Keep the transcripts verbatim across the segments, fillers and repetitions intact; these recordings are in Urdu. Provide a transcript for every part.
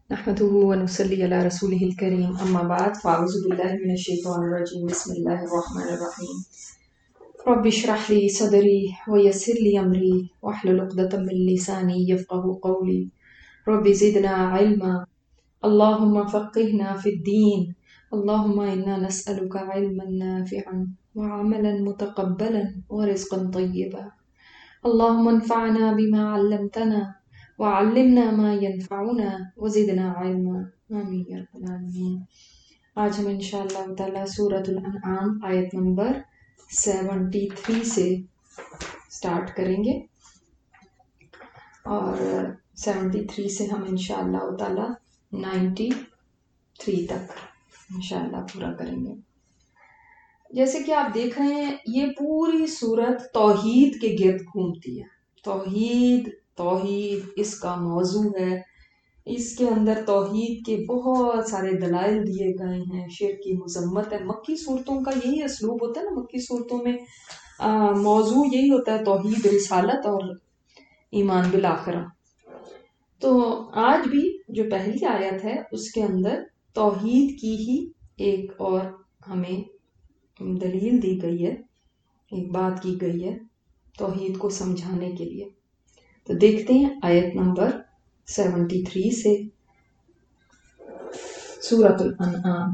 نحمده ونصلي على رسوله الكريم أما بعد فأعوذ بالله من الشيطان الرجيم بسم الله الرحمن الرحيم رب اشرح لي صدري ويسر لي أمري واحلل عقدة من لساني يفقه قولي رب زدنا علما اللهم فقهنا في الدين اللهم إنا نسألك علما نافعا وعملا متقبلا ورزقا طيبا اللهم انفعنا بما علمتنا وعلمنا ما ينفعنا وزدنا علما آمین یا رب العالمین۔ آج ہم انشاءاللہ تعالی سورۃ الانعام آیت نمبر سیونٹی تھری سے سٹارٹ کریں گے اور سیونٹی تھری سے ہم انشاءاللہ تعالی نائنٹی تھری تک انشاءاللہ پورا کریں گے۔ جیسے کہ آپ دیکھ رہے ہیں یہ پوری سورت توحید کے گرد گھومتی ہے۔ توحید توحید اس کا موضوع ہے، اس کے اندر توحید کے بہت سارے دلائل دیے گئے ہیں، شرک کی مذمت ہے۔ مکی صورتوں کا یہی اسلوب ہوتا ہے نا، مکی صورتوں میں آ, موضوع یہی ہوتا ہے توحید، رسالت اور ایمان بالآخرہ۔ تو آج بھی جو پہلی آیت ہے اس کے اندر توحید کی ہی ایک اور ہمیں دلیل دی گئی ہے، ایک بات کی گئی ہے توحید کو سمجھانے کے لیے۔ تو دیکھتے ہیں آیت نمبر سیونٹی تھری سے سورۃ الانعام۔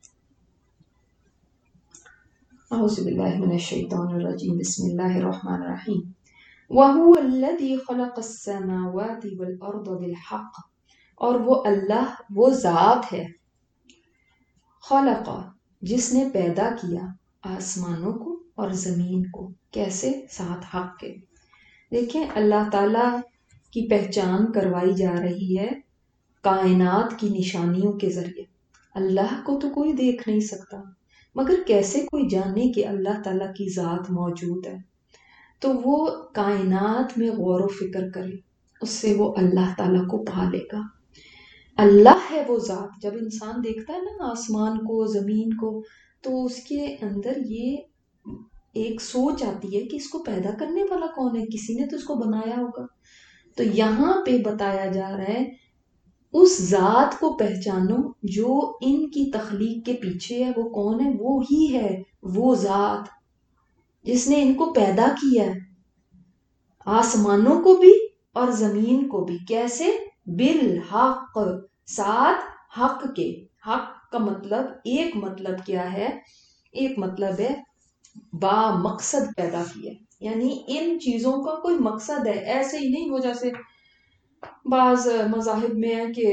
اعوذ باللہ من الشیطان الرجیم بسم اللہ الرحمن الرحیم۔ وَهُوَ الَّذِي خَلَقَ السَّمَاوَاتِ وَالْأَرْضَ بِالْحَقِّ، اور وہ اللہ وہ ذات ہے، خلق جس نے پیدا کیا آسمانوں کو اور زمین کو، کیسے؟ ساتھ حق کے۔ دیکھیں اللہ تعالیٰ کی پہچان کروائی جا رہی ہے کائنات کی نشانیوں کے ذریعے۔ اللہ کو تو کوئی دیکھ نہیں سکتا، مگر کیسے کوئی جانے کہ اللہ تعالیٰ کی ذات موجود ہے؟ تو وہ کائنات میں غور و فکر کرے، اس سے وہ اللہ تعالیٰ کو پا لے گا۔ اللہ ہے وہ ذات۔ جب انسان دیکھتا ہے نا آسمان کو، زمین کو، تو اس کے اندر یہ ایک سوچ آتی ہے کہ اس کو پیدا کرنے والا کون ہے؟ کسی نے تو اس کو بنایا ہوگا۔ تو یہاں پہ بتایا جا رہا ہے اس ذات کو پہچانو جو ان کی تخلیق کے پیچھے ہے۔ وہ کون ہے؟ وہ ہی ہے وہ ذات جس نے ان کو پیدا کیا ہے، آسمانوں کو بھی اور زمین کو بھی۔ کیسے؟ بالحق، ساتھ حق کے۔ حق کا مطلب، ایک مطلب کیا ہے؟ ایک مطلب ہے با مقصد پیدا کیا، یعنی ان چیزوں کا کوئی مقصد ہے، ایسے ہی نہیں وہ جیسے بعض مذاہب میں ہے کہ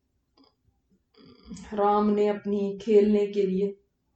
رام نے اپنی کھیلنے کے لیے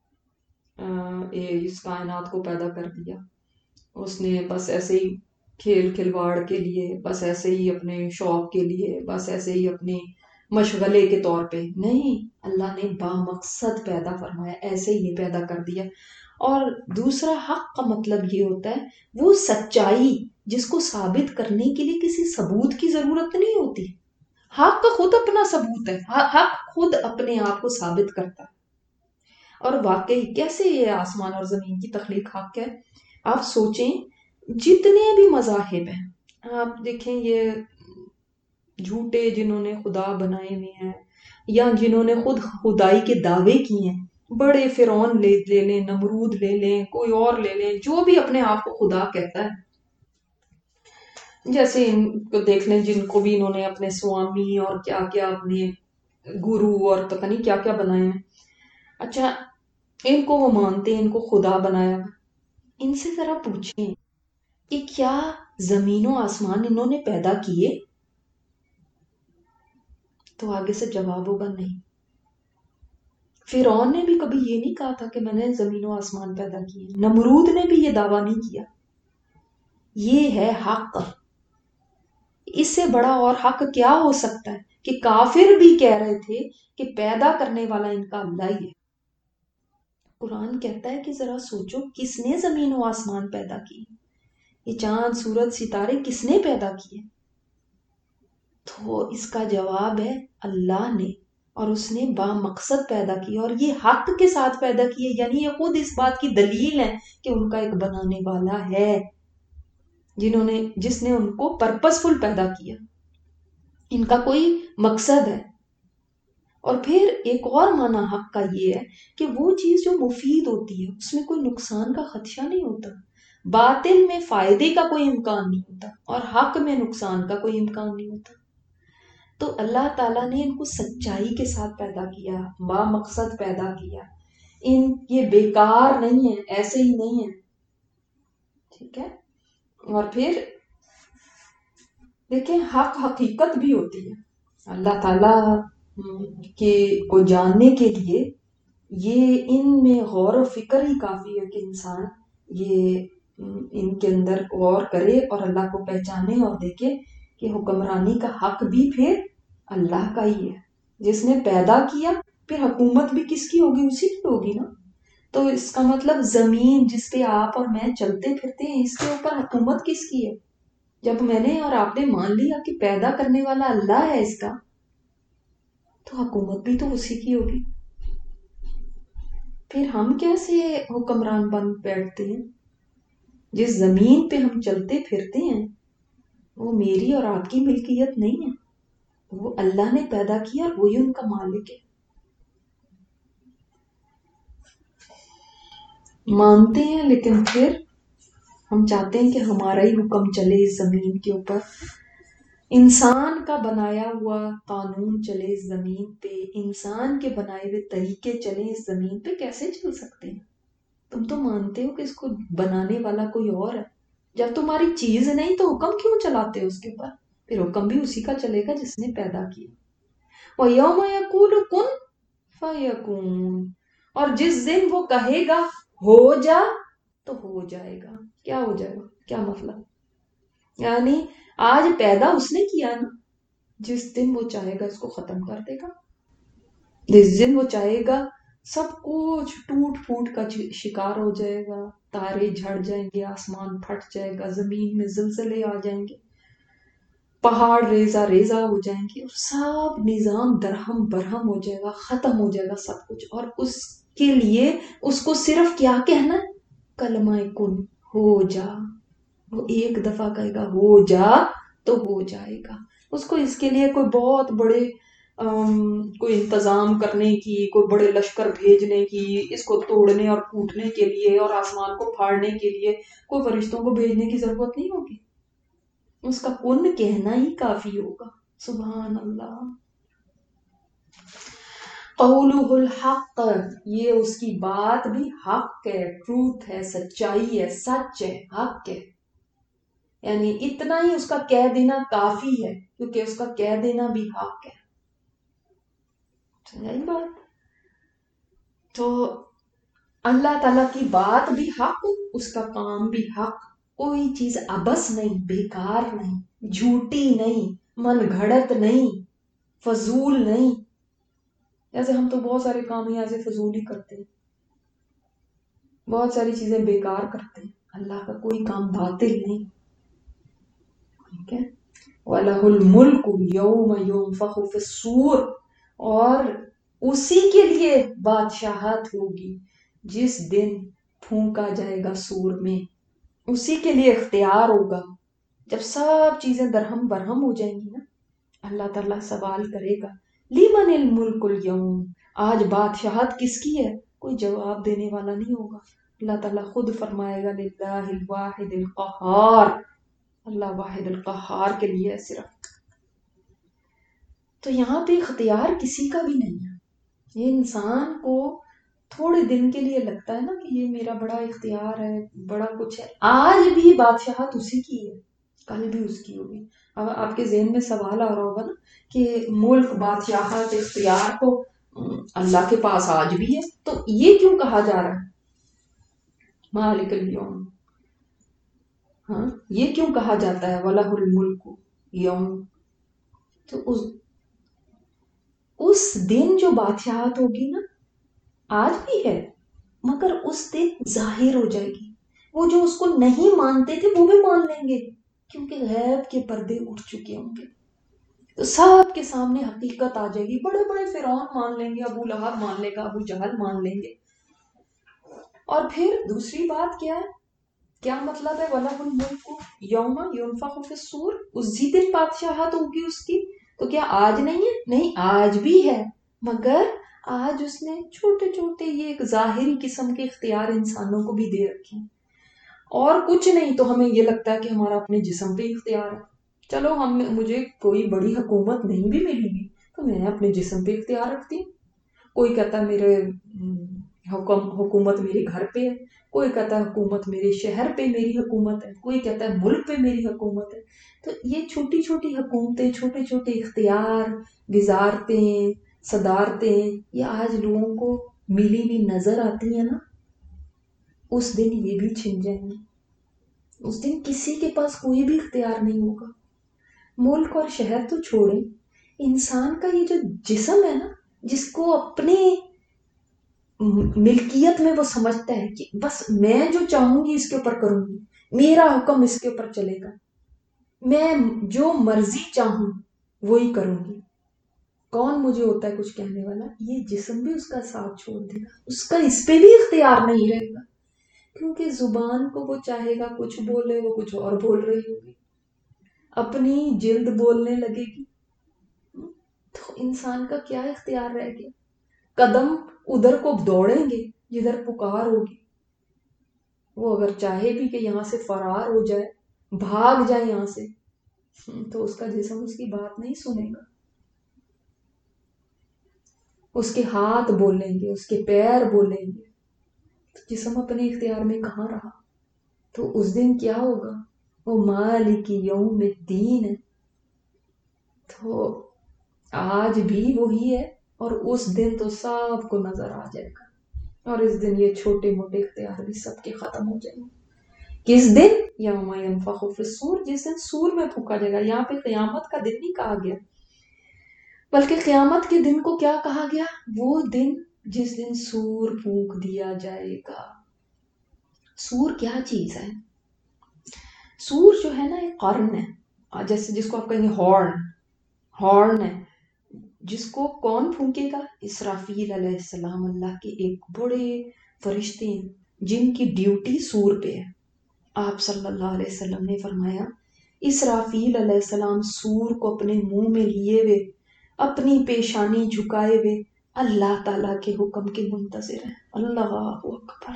اس کائنات کو پیدا کر دیا، اس نے بس ایسے ہی کھیل کھلواڑ کے لیے، بس ایسے ہی اپنے شوق کے لیے، بس ایسے ہی اپنے مشغلے کے طور پہ نہیں، اللہ نے با مقصد پیدا فرمایا، ایسے ہی نہیں پیدا کر دیا۔ اور دوسرا حق کا مطلب یہ ہوتا ہے وہ سچائی جس کو ثابت کرنے کے لیے کسی ثبوت کی ضرورت نہیں ہوتی۔ حق خود اپنا ثبوت ہے، حق خود اپنے آپ کو ثابت کرتا ہے۔ اور واقعی کیسے یہ آسمان اور زمین کی تخلیق حق ہے؟ آپ سوچیں، جتنے بھی مذاہب ہیں، آپ دیکھیں یہ جھوٹے جنہوں نے خدا بنائے ہوئے ہیں یا جنہوں نے خود خدائی کے دعوے کیے ہیں، بڑے فرعون لے لے لیں، نمرود لے لیں، کوئی اور لے لیں، جو بھی اپنے آپ کو خدا کہتا ہے، جیسے ان کو دیکھ لیں جن کو بھی انہوں نے اپنے سوامی اور کیا کیا اپنے گرو اور پتہ نہیں کیا کیا بنائے ہیں، اچھا ان کو وہ مانتے ہیں، ان کو خدا بنایا۔ ان سے ذرا پوچھیں کہ کیا زمین و آسمان انہوں نے پیدا کیے؟ تو آگے سے جواب ہوگا نہیں۔ فرعون نے بھی کبھی یہ نہیں کہا تھا کہ میں نے زمین و آسمان پیدا کیے، نمرود نے بھی یہ دعویٰ نہیں کیا۔ یہ ہے حق۔ اس سے بڑا اور حق کیا ہو سکتا ہے کہ کافر بھی کہہ رہے تھے کہ پیدا کرنے والا ان کا اللہ ہی ہے۔ قرآن کہتا ہے کہ ذرا سوچو، کس نے زمین و آسمان پیدا کی؟ یہ چاند سورج ستارے کس نے پیدا کیے؟ تو اس کا جواب ہے اللہ نے، اور اس نے با مقصد پیدا کیا، اور یہ حق کے ساتھ پیدا کیے، یعنی یہ خود اس بات کی دلیل ہے کہ ان کا ایک بنانے والا ہے جنہوں نے جس نے ان کو پرپس فل پیدا کیا، ان کا کوئی مقصد ہے۔ اور پھر ایک اور معنی حق کا یہ ہے کہ وہ چیز جو مفید ہوتی ہے اس میں کوئی نقصان کا خدشہ نہیں ہوتا، باطل میں فائدے کا کوئی امکان نہیں ہوتا اور حق میں نقصان کا کوئی امکان نہیں ہوتا۔ تو اللہ تعالیٰ نے ان کو سچائی کے ساتھ پیدا کیا، با مقصد پیدا کیا، ان یہ بیکار نہیں ہے، ایسے ہی نہیں ہے، ٹھیک ہے۔ اور پھر دیکھیں حق حقیقت بھی ہوتی ہے، اللہ تعالیٰ کے کو جاننے کے لیے یہ ان میں غور و فکر ہی کافی ہے کہ انسان یہ ان کے اندر غور کرے اور اللہ کو پہچانے اور دیکھے کہ حکمرانی کا حق بھی پھر اللہ کا ہی ہے، جس نے پیدا کیا، پھر حکومت بھی کس کی ہوگی؟ اسی کی ہوگی نا۔ تو اس کا مطلب زمین جس پہ آپ اور میں چلتے پھرتے ہیں اس کے اوپر حکومت کس کی ہے؟ جب میں نے اور آپ نے مان لیا کہ پیدا کرنے والا اللہ ہے اس کا، تو حکومت بھی تو اسی کی ہوگی۔ پھر ہم کیسے حکمران بن بیٹھتے ہیں؟ جس زمین پہ ہم چلتے پھرتے ہیں وہ میری اور آپ کی ملکیت نہیں ہے، وہ اللہ نے پیدا کیا اور وہی ان کا مالک ہے۔ مانتے ہیں لیکن پھر ہم چاہتے ہیں کہ ہمارا ہی حکم چلے اس زمین کے اوپر، انسان کا بنایا ہوا قانون چلے اس زمین پہ، انسان کے بنائے ہوئے طریقے چلے اس زمین پہ، کیسے چل سکتے ہیں؟ تم تو مانتے ہو کہ اس کو بنانے والا کوئی اور ہے، جب تمہاری چیز نہیں تو حکم کیوں چلاتے ہو اس کے اوپر؟ پھر حکم بھی اسی کا چلے گا جس نے پیدا کیا۔ وَيَوْمَ يَقُولُ كُن فَيَكُونُ، اور جس دن وہ کہے گا ہو جا تو ہو جائے گا۔ کیا ہو جائے گا؟ کیا مطلب؟ یعنی آج پیدا اس نے کیا نا، جس دن وہ چاہے گا اس کو ختم کر دے گا، جس دن وہ چاہے گا سب کچھ ٹوٹ پھوٹ کا شکار ہو جائے گا، تارے جھڑ جائیں گے، آسمان پھٹ جائے گا، زمین میں زلزلے آ جائیں گے، پہاڑ ریزہ ریزہ ہو جائیں گے، اور سب نظام درہم برہم ہو جائے گا، ختم ہو جائے گا سب کچھ، اور اس کے لیے اس کو صرف کیا کہنا ہے؟ کلمہ کن، ہو جا۔ وہ ایک دفعہ کہے گا ہو جا تو ہو جائے گا۔ اس کو اس کے لیے کوئی بہت بڑے کوئی انتظام کرنے کی، کوئی بڑے لشکر بھیجنے کی، اس کو توڑنے اور کوٹنے کے لیے اور آسمان کو پھاڑنے کے لیے کوئی فرشتوں کو بھیجنے کی ضرورت نہیں ہوگی، اس کا کن کہنا ہی کافی ہوگا۔ سبحان اللہ۔ قولہ الحق، یہ اس کی بات بھی حق ہے، ٹروتھ ہے، سچائی ہے، سچ ہے، حق ہے، یعنی اتنا ہی اس کا کہہ دینا کافی ہے کیونکہ اس کا کہہ دینا بھی حق ہے۔ سمجھائی بات؟ تو اللہ تعالیٰ کی بات بھی حق، اس کا کام بھی حق، کوئی چیز ابس نہیں، بیکار نہیں، جھوٹی نہیں، من گھڑت نہیں، فضول نہیں۔ جیسے ہم تو بہت سارے کام یہاں سے فضول ہی کرتے ہیں، بہت ساری چیزیں بیکار کرتے ہیں، اللہ کا کوئی کام باطل نہیں، ٹھیک ہے۔ وَلَهُ الْمُلْكُ يَوْمَ يُنفَخُ فِي الصُّورِ، اور اسی کے لیے بادشاہت ہوگی جس دن پھونکا جائے گا سور میں، اسی کے لیے اختیار ہوگا۔ جب سب چیزیں درہم برہم ہو جائیں گی نا، اللہ تعالیٰ سوال کرے گا لِمَنِ الْمُلْكُ الْيَوْمِ، آج بادشاہت کس کی ہے؟ کوئی جواب دینے والا نہیں ہوگا، اللہ تعالیٰ خود فرمائے گا لِلَّهِ الْوَاحِدِ الْقَهَّارِ، اللہ واحد القہار کے لیے ہے صرف۔ تو یہاں پہ اختیار کسی کا بھی نہیں ہے، یہ انسان کو تھوڑے دن کے لیے لگتا ہے نا کہ یہ میرا بڑا اختیار ہے، بڑا کچھ ہے، آج بھی بادشاہت اسی کی ہے، کل بھی اس کی ہوگی۔ اب آپ کے ذہن میں سوال آ رہا ہوگا نا کہ ملک، بادشاہت، اختیار تو اللہ کے پاس آج بھی ہے، تو یہ کیوں کہا جا رہا ہے مالک الیوم؟ ہاں، یہ کیوں کہا جاتا ہے وَلَهُ الْمُلْكُ یوم؟ تو اس اس دن جو بادشاہت ہوگی نا، آج بھی ہے مگر اس دن ظاہر ہو جائے گی، وہ جو اس کو نہیں مانتے تھے وہ بھی مان لیں گے کیونکہ غیب کے پردے اٹھ چکے ہوں گے، تو سب کے سامنے حقیقت آ جائے گی، بڑے بڑے فرعون مان لیں گے، ابو لہب مان لے گا، ابو جہل مان لیں گے۔ اور پھر دوسری بات کیا ہے؟ کیا مطلب ہے وَلَهُ الْمُلْكُ يَوْمَ يُنفَخُ فِي الصُّورِ؟ اسی دن بادشاہت ہوگی اس کی، تو کیا آج نہیں ہے؟ نہیں، آج بھی ہے مگر آج اس نے چھوٹے چھوٹے یہ ایک ظاہری قسم کے اختیار انسانوں کو بھی دے رکھے ہیں، اور کچھ نہیں تو ہمیں یہ لگتا ہے کہ ہمارا اپنے جسم پہ اختیار ہے. چلو ہم مجھے کوئی بڑی حکومت نہیں بھی ملے گی تو میں اپنے جسم پہ اختیار رکھتی ہوں. کوئی کہتا ہے میرے حکم حکومت میرے گھر پہ ہے، کوئی کہتا ہے حکومت میرے شہر پہ میری حکومت ہے، کوئی کہتا ہے ملک پہ میری حکومت ہے. تو یہ چھوٹی چھوٹی حکومتیں، چھوٹے چھوٹے اختیار، وزارتیں، صدارتیں، یہ آج لوگوں کو ملی بھی نظر آتی ہیں نا، اس دن یہ بھی چھن جائیں گے. اس دن کسی کے پاس کوئی بھی اختیار نہیں ہوگا. ملک اور شہر تو چھوڑیں، انسان کا یہ جو جسم ہے نا، جس کو اپنے ملکیت میں وہ سمجھتا ہے کہ بس میں جو چاہوں گی اس کے اوپر کروں گی، میرا حکم اس کے اوپر چلے گا، میں جو مرضی چاہوں وہی کروں گی، کون مجھے ہوتا ہے کچھ کہنے والا. یہ جسم بھی اس کا ساتھ چھوڑ دے گا، اس کا اس پہ بھی اختیار نہیں رہے گا، کیونکہ زبان کو وہ چاہے گا کچھ بولے، وہ کچھ اور بول رہی ہوگی، اپنی جلد بولنے لگے گی. تو انسان کا کیا اختیار رہ گیا؟ قدم ادھر کو دوڑیں گے جدھر پکار ہوگی. وہ اگر چاہے بھی کہ یہاں سے فرار ہو جائے، بھاگ جائے یہاں سے، تو اس کا جسم اس کی بات نہیں سنے گا. اس کے ہاتھ بولیں گے، اس کے پیر بولیں گے، جسم اپنے اختیار میں کہاں رہا؟ تو اس دن کیا ہوگا؟ وہ مالک یوم الدین ہے. تو آج بھی وہی ہے، اور اس دن تو سب کو نظر آ جائے گا، اور اس دن یہ چھوٹے موٹے اختیار بھی سب کے ختم ہو جائیں گے. کس دن؟ یوم ینفخ فی الصور، جس دن سور میں پھونکا جائے گا. یہاں پہ قیامت کا دن نہیں کہا گیا، بلکہ قیامت کے دن کو کیا کہا گیا؟ وہ دن جس دن سور پھونک دیا جائے گا. سور کیا چیز ہے؟ سور جو ہے نا ایک قرن ہے، جیسے جس کو آپ کہیں گے ہارن، ہارن ہے، جس کو کون پھونکے گا؟ اسرافیل علیہ السلام، اللہ کے ایک بڑے فرشتے ہیں جن کی ڈیوٹی سور پہ ہے. آپ صلی اللہ علیہ وسلم نے فرمایا اسرافیل علیہ السلام سور کو اپنے منہ میں لیے ہوئے، اپنی پیشانی جھکائے ہوئے اللہ تعالیٰ کے حکم کے منتظر ہیں. اللہ اکبر.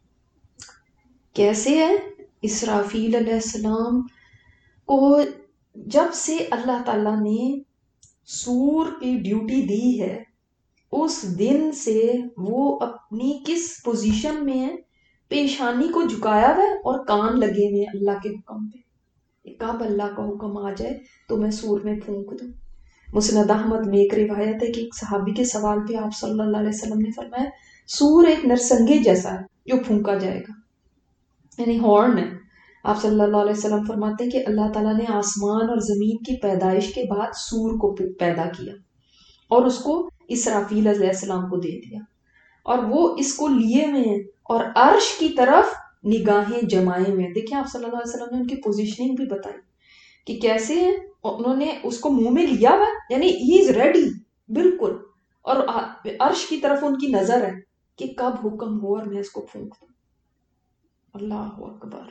کیسے ہے؟ اسرافیل علیہ السلام کو جب سے اللہ تعالیٰ نے سور کی ڈیوٹی دی ہے، اس دن سے وہ اپنی کس پوزیشن میں ہے؟ پیشانی کو جھکایا ہوا ہے اور کان لگے ہوئے اللہ کے حکم پہ. کب اللہ کا حکم آ جائے تو میں سور میں پھونک دوں. مسند احمد میں ایک روایت ہے کہ ایک صحابی کے سوال پہ آپ صلی اللہ علیہ وسلم نے فرمایا سور ایک نرسنگے جیسا ہے جو پھونکا جائے گا، یعنی ہارن ہے. آپ صلی اللہ علیہ وسلم فرماتے ہیں کہ اللہ تعالیٰ نے آسمان اور زمین کی پیدائش کے بعد سور کو پیدا کیا اور اس کو اسرافیل علیہ السلام کو دے دیا، اور وہ اس کو لیے ہوئے ہیں اور عرش کی طرف نگاہیں جمائے ہوئے ہیں. دیکھیں آپ صلی اللہ علیہ وسلم نے ان کی پوزیشننگ بھی بتائی کہ کیسے ہیں. انہوں نے اس کو منہ میں لیا ہوا یعنی ہی از ریڈی بالکل، اور عرش کی طرف ان کی نظر ہے کہ کب حکم ہو اور میں اس کو پھونک دوں. اللہ اکبر.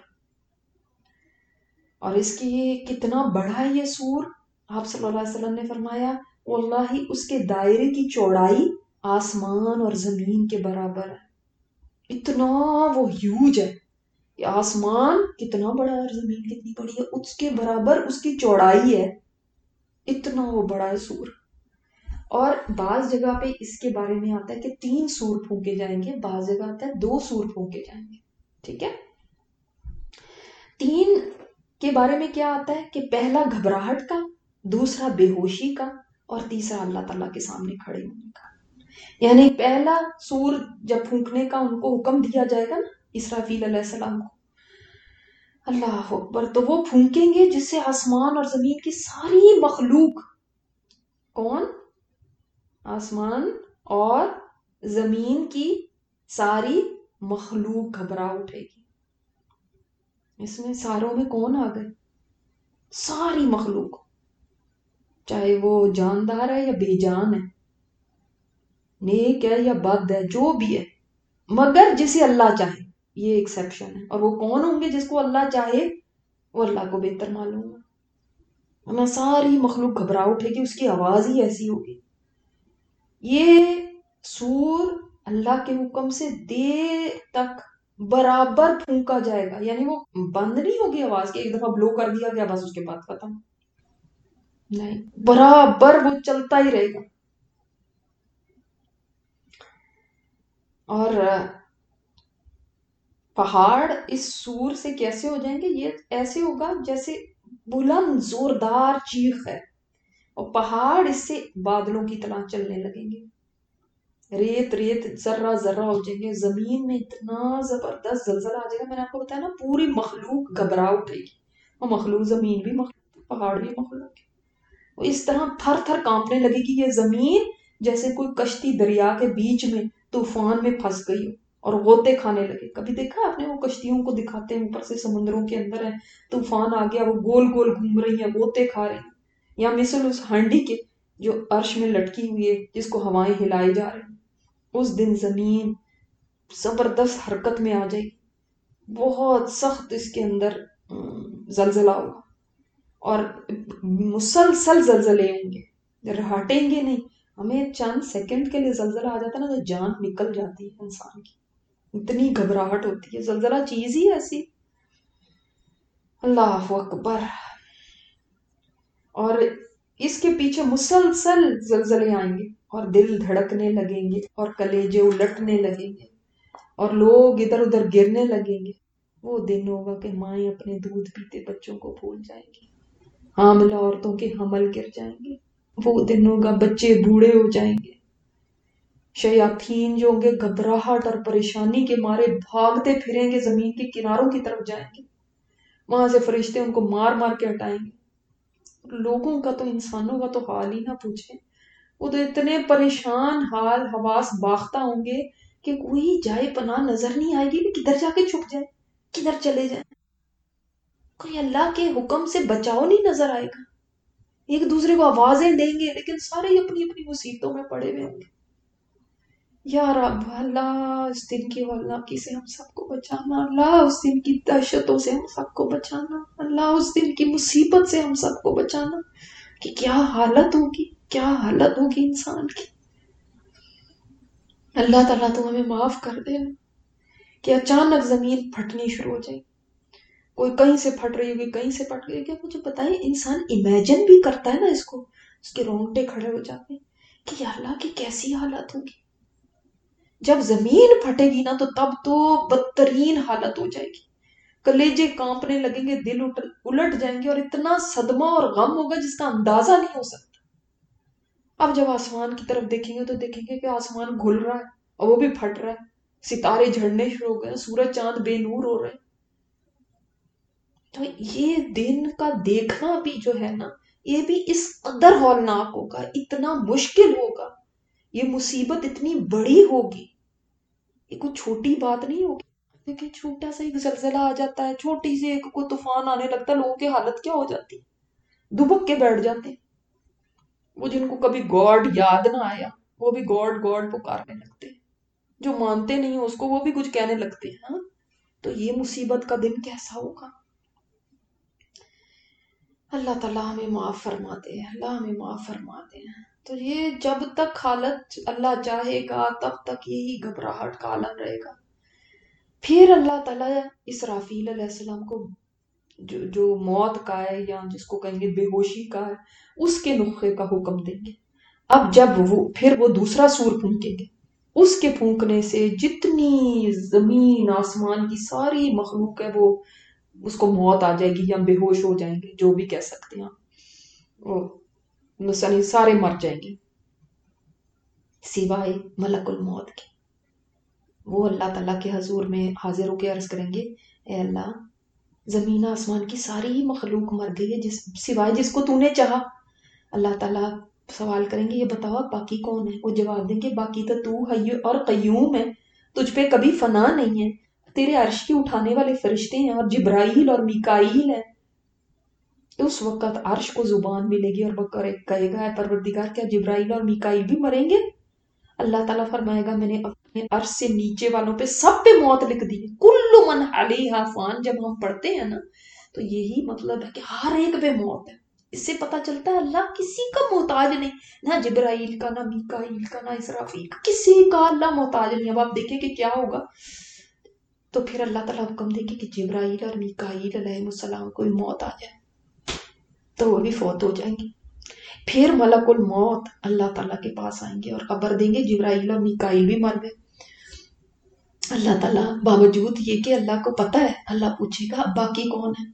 اور اس کی یہ کتنا بڑا ہے یہ سور. آپ صلی اللہ علیہ وسلم نے فرمایا واللہ اس کے دائرے کی چوڑائی آسمان اور زمین کے برابر ہے. اتنا وہ ہیوج ہے کہ آسمان کتنا بڑا ہے اور زمین کتنی بڑی ہے، اس کے برابر اس کی چوڑائی ہے. اتنا وہ بڑا ہے سور. اور بعض جگہ پہ اس کے بارے میں آتا ہے کہ تین سور پھونکے جائیں گے، بعض جگہ آتا ہے دو سور پھونکے جائیں گے. ٹھیک ہے. تین کے بارے میں کیا آتا ہے کہ پہلا گھبراہٹ کا، دوسرا بے ہوشی کا، اور تیسرا اللہ تعالیٰ کے سامنے کھڑے ہونے کا. یعنی پہلا سور جب پھونکنے کا ان کو حکم دیا جائے گا نا اسرافیل علیہ السلام کو، اللہ اکبر، تو وہ پھونکیں گے جس سے آسمان اور زمین کی ساری مخلوق، کون؟ آسمان اور زمین کی ساری مخلوق گھبرا اٹھے گی. اس میں ساروں میں کون آ گئے؟ ساری مخلوق، چاہے وہ جاندار ہے یا بے جان ہے، نیک ہے یا بد ہے، جو بھی ہے، مگر جسے اللہ چاہے. یہ ایکسیپشن ہے. اور وہ کون ہوں گے جس کو اللہ چاہے؟ وہ اللہ کو بہتر معلوم ہے. ورنہ ساری مخلوق گھبرا اٹھے گی، اس کی آواز ہی ایسی ہوگی. یہ سور اللہ کے حکم سے دیر تک برابر پھونکا جائے گا، یعنی وہ بند نہیں ہوگی آواز کی ایک دفعہ بلو کر دیا گیا بس اس کے بعد ختم، نہیں، برابر وہ چلتا ہی رہے گا۔ اور پہاڑ اس سور سے کیسے ہو جائیں گے؟ یہ ایسے ہوگا جیسے بلند زوردار چیخ ہے، اور پہاڑ اس سے بادلوں کی طرح چلنے لگیں گے، ریت ریت ذرہ ذرہ ہو جائیں گے، زمین میں اتنا زبردست زلزلہ آ جائے گا، میں نے آپ کو بتایا نا پوری مخلوق گھبرا اٹھے گی، وہ مخلوق زمین بھی مخلوق پہاڑ بھی مخلوق ہے، وہ اس طرح تھر تھر کانپنے لگے گی یہ زمین، جیسے کوئی کشتی دریا کے بیچ میں طوفان میں پھنس گئی ہو اور غوطے کھانے لگے۔ کبھی دیکھا آپ نے وہ کشتیوں کو دکھاتے ہیں اوپر سے سمندروں کے اندر ہے، طوفان آ گیا وہ گول گول گھوم رہی ہیں غوطے کھا رہی ہیں، یا مثل اس ہانڈی کے جو عرش میں لٹکی ہوئی ہے جس کو ہوائیں ہلائی جا رہی ہیں، اس دن زمین زبردست حرکت میں آ جائے گی، بہت سخت اس کے اندر زلزلہ ہوگا، اور مسلسل زلزلے ہوں گے، ہٹیں گے نہیں، ہمیں چند سیکنڈ کے لیے زلزلہ آ جاتا ہے نا تو جان نکل جاتی ہے انسان کی، اتنی گھبراہٹ ہوتی ہے، زلزلہ چیز ہی ایسی، اللہ اکبر۔ اور اس کے پیچھے مسلسل زلزلے آئیں گے اور دل دھڑکنے لگیں گے اور کلیجے الٹنے لگیں گے اور لوگ ادھر ادھر گرنے لگیں گے۔ وہ دن ہوگا کہ مائیں اپنے دودھ پیتے بچوں کو بھول جائیں گی، حاملہ عورتوں کے حمل گر جائیں گے، وہ دن ہوگا بچے بوڑھے ہو جائیں گے، شیاطین جو ہوں گے گھبراہٹ اور پریشانی کے مارے بھاگتے پھریں گے، زمین کے کناروں کی طرف جائیں گے، وہاں سے فرشتے ان کو مار مار کے ہٹائیں گے۔ لوگوں کا تو انسانوں کا تو حال ہی نہ پوچھیں، وہ تو اتنے پریشان حال حواس باختہ ہوں گے کہ کوئی جائے پناہ نظر نہیں آئے گی کہ کدھر جا کے چھپ جائے، کدھر چلے جائیں، کوئی اللہ کے حکم سے بچاؤ نہیں نظر آئے گا، ایک دوسرے کو آوازیں دیں گے لیکن سارے ہی اپنی اپنی مصیبتوں میں پڑے ہوئے ہوں گے۔ یا رب اللہ اس دن کی ہولناکی سے ہم سب کو بچانا، اللہ اس دن کی دہشتوں سے ہم سب کو بچانا، اللہ اس دن کی مصیبت سے ہم سب کو بچانا، کہ کیا حالت ہوگی، کیا حالت ہوگی انسان کی۔ اللہ تعالیٰ تو ہمیں معاف کر دے کہ اچانک زمین پھٹنی شروع ہو جائے، کوئی کہیں سے پھٹ رہی ہوگی کہیں سے پھٹ گئی، کیا مجھے بتائیں انسان امیجن بھی کرتا ہے نا اس کو، اس کے رونگٹے کھڑے ہو جاتے ہیں کہ یا اللہ کی کیسی حالت ہوگی، جب زمین پھٹے گی نا تو تب تو بدترین حالت ہو جائے گی، کلیجے کانپنے لگیں گے، دل الٹ جائیں گے، اور اتنا صدمہ اور غم ہوگا جس کا اندازہ نہیں ہو سکتا۔ اب جب آسمان کی طرف دیکھیں گے تو دیکھیں گے کہ آسمان گھل رہا ہے اور وہ بھی پھٹ رہا ہے، ستارے جھڑنے شروع ہو گئے، سورج چاند بے نور ہو رہے ہیں۔ تو یہ دن کا دیکھنا بھی جو ہے نا یہ بھی اس قدر ہولناک ہوگا، اتنا مشکل ہوگا، یہ مصیبت اتنی بڑی ہوگی، یہ کوئی چھوٹی بات نہیں ہوگی۔ دیکھیں چھوٹا سا ایک زلزلہ آ جاتا ہے، چھوٹی سی ایک کوئی طوفان آنے لگتا ہے، لوگوں کی حالت کیا ہو جاتی ہے، دبک کے بیٹھ جاتے ہیں، وہ جن کو کبھی گاڈ یاد نہ آیا وہ بھی گاڈ گاڈ پکارنے لگتے ہیں، جو مانتے نہیں ہیں اس کو وہ بھی کچھ کہنے لگتے ہیں۔ ہاں تو یہ مصیبت کا دن کیسا ہوگا؟ اللہ تعالیٰ ہمیں معاف فرما دے، اللہ ہمیں معاف فرما دے۔ تو یہ جب تک حالت اللہ چاہے گا تب تک یہی گھبراہٹ کا عالم رہے گا، پھر اللہ تعالیٰ اسرافیل علیہ السلام کو جو, جو موت کا ہے یا جس کو کہیں گے بے ہوشی کا ہے اس کے نفخے کا حکم دیں گے۔ اب جب وہ پھر وہ دوسرا سور پھونکیں گے، اس کے پھونکنے سے جتنی زمین آسمان کی ساری مخلوق ہے وہ اس کو موت آ جائے گی یا بے ہوش ہو جائیں گے، جو بھی کہہ سکتے ہیں وہ سارے مر جائیں گے سوائے ملک الموت کے۔ وہ اللہ تعالیٰ کے حضور میں حاضر ہو کے عرض کریں گے اے اللہ زمین آسمان کی ساری ہی مخلوق مر گئی ہے جس سوائے جس کو تو نے چاہا۔ اللہ تعالیٰ سوال کریں گے یہ بتاؤ باقی کون ہے؟ وہ جواب دیں گے باقی تو تو حی اور قیوم ہے، تجھ پہ کبھی فنا نہیں ہے، تیرے عرش کی اٹھانے والے فرشتے ہیں اور جبرائیل اور میکائیل ہیں۔ اس وقت عرش کو زبان ملے گی اور وہ کہے گا اے پروردگار کیا جبرائیل اور میکائیل بھی مریں گے؟ اللہ تعالیٰ فرمائے گا میں نے اپنے عرش سے نیچے والوں پہ سب پہ موت لکھ دی، کل من علیہا فان۔ جب ہم پڑھتے ہیں نا تو یہی مطلب ہے کہ ہر ایک پہ موت ہے، اس سے پتہ چلتا ہے اللہ کسی کا محتاج نہیں، نہ جبرائیل کا، نہ میکائیل کا، نہ اسرافیل کا، کسی کا اللہ محتاج نہیں۔ اب آپ دیکھیں کہ کیا ہوگا، تو پھر اللہ تعالیٰ حکم دے گی کہ جبرائیل اور میکائیل علیہ السلام کو بھی موت آ جائے تو وہ بھی فوت ہو جائیں گے۔ پھر ملک الموت اللہ تعالیٰ کے پاس آئیں گے اور خبر دیں گے جبرائیل اور میکائیل بھی مر گئے۔ اللہ تعالیٰ باوجود یہ کہ اللہ کو پتہ ہے، اللہ پوچھے گا اب باقی کون ہے؟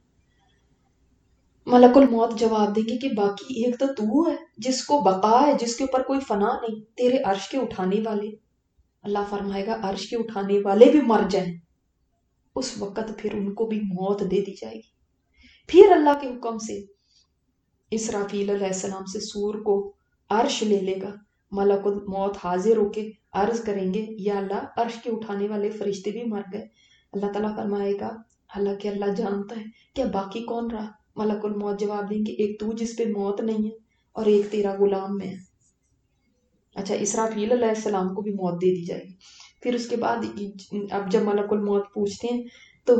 ملک الموت جواب دیں گے کہ باقی ایک تو تو ہے جس کو بقا ہے، جس کے اوپر کوئی فنا نہیں، تیرے عرش کے اٹھانے والے۔ اللہ فرمائے گا عرش کے اٹھانے والے بھی مر جائیں، اس وقت پھر ان کو بھی موت دے دی جائے گی۔ پھر اللہ کے حکم سے اسرافیل علیہ السلام سے سور کو عرش لے لے گا، ملک الموت حاضر ہو کے عرض کریں گے یا اللہ عرش کے اٹھانے والے فرشتے بھی مر گئے۔ اللہ تعالیٰ فرمائے گا حالانکہ اللہ جانتا ہے کہ باقی کون رہا؟ ملک الموت جواب دیں گے ایک تو جس پہ موت نہیں ہے اور ایک تیرا غلام میں ہے۔ اچھا اسرافیل علیہ السلام کو بھی موت دے دی جائے گی۔ پھر اس کے بعد اب جب ملک الموت پوچھتے ہیں تو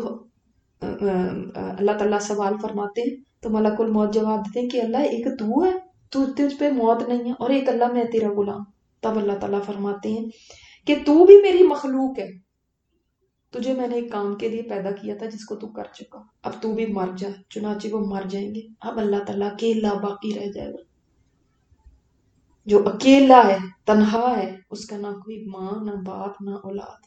اللہ تعالیٰ سوال فرماتے ہیں تو ملک الموت جواب دیتے ہیں کہ اللہ ایک تو ہے، تو تجھ پہ موت نہیں ہے، اور ایک اللہ میں تیرا غلام۔ تب اللہ تعالیٰ فرماتے ہیں کہ تو بھی میری مخلوق ہے، تجھے میں نے ایک کام کے لیے پیدا کیا تھا جس کو تو کر چکا، اب تو بھی مر جا۔ چنانچہ وہ مر جائیں گے۔ اب اللہ تعالیٰ اکیلا باقی رہ جائے گا، جو اکیلا ہے، تنہا ہے، اس کا نہ کوئی ماں، نہ باپ، نہ اولاد۔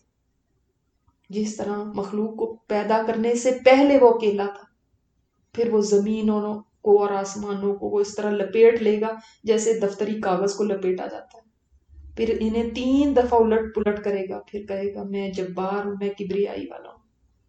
جس طرح مخلوق کو پیدا کرنے سے پہلے وہ اکیلا تھا، پھر وہ زمینوں کو اور آسمانوں کو وہ اس طرح لپیٹ لے گا جیسے دفتری کاغذ کو لپیٹا جاتا ہے، پھر انہیں تین دفعہ الٹ پلٹ کرے گا، پھر کہے گا میں جبار ہوں، میں کبریائی والا ہوں۔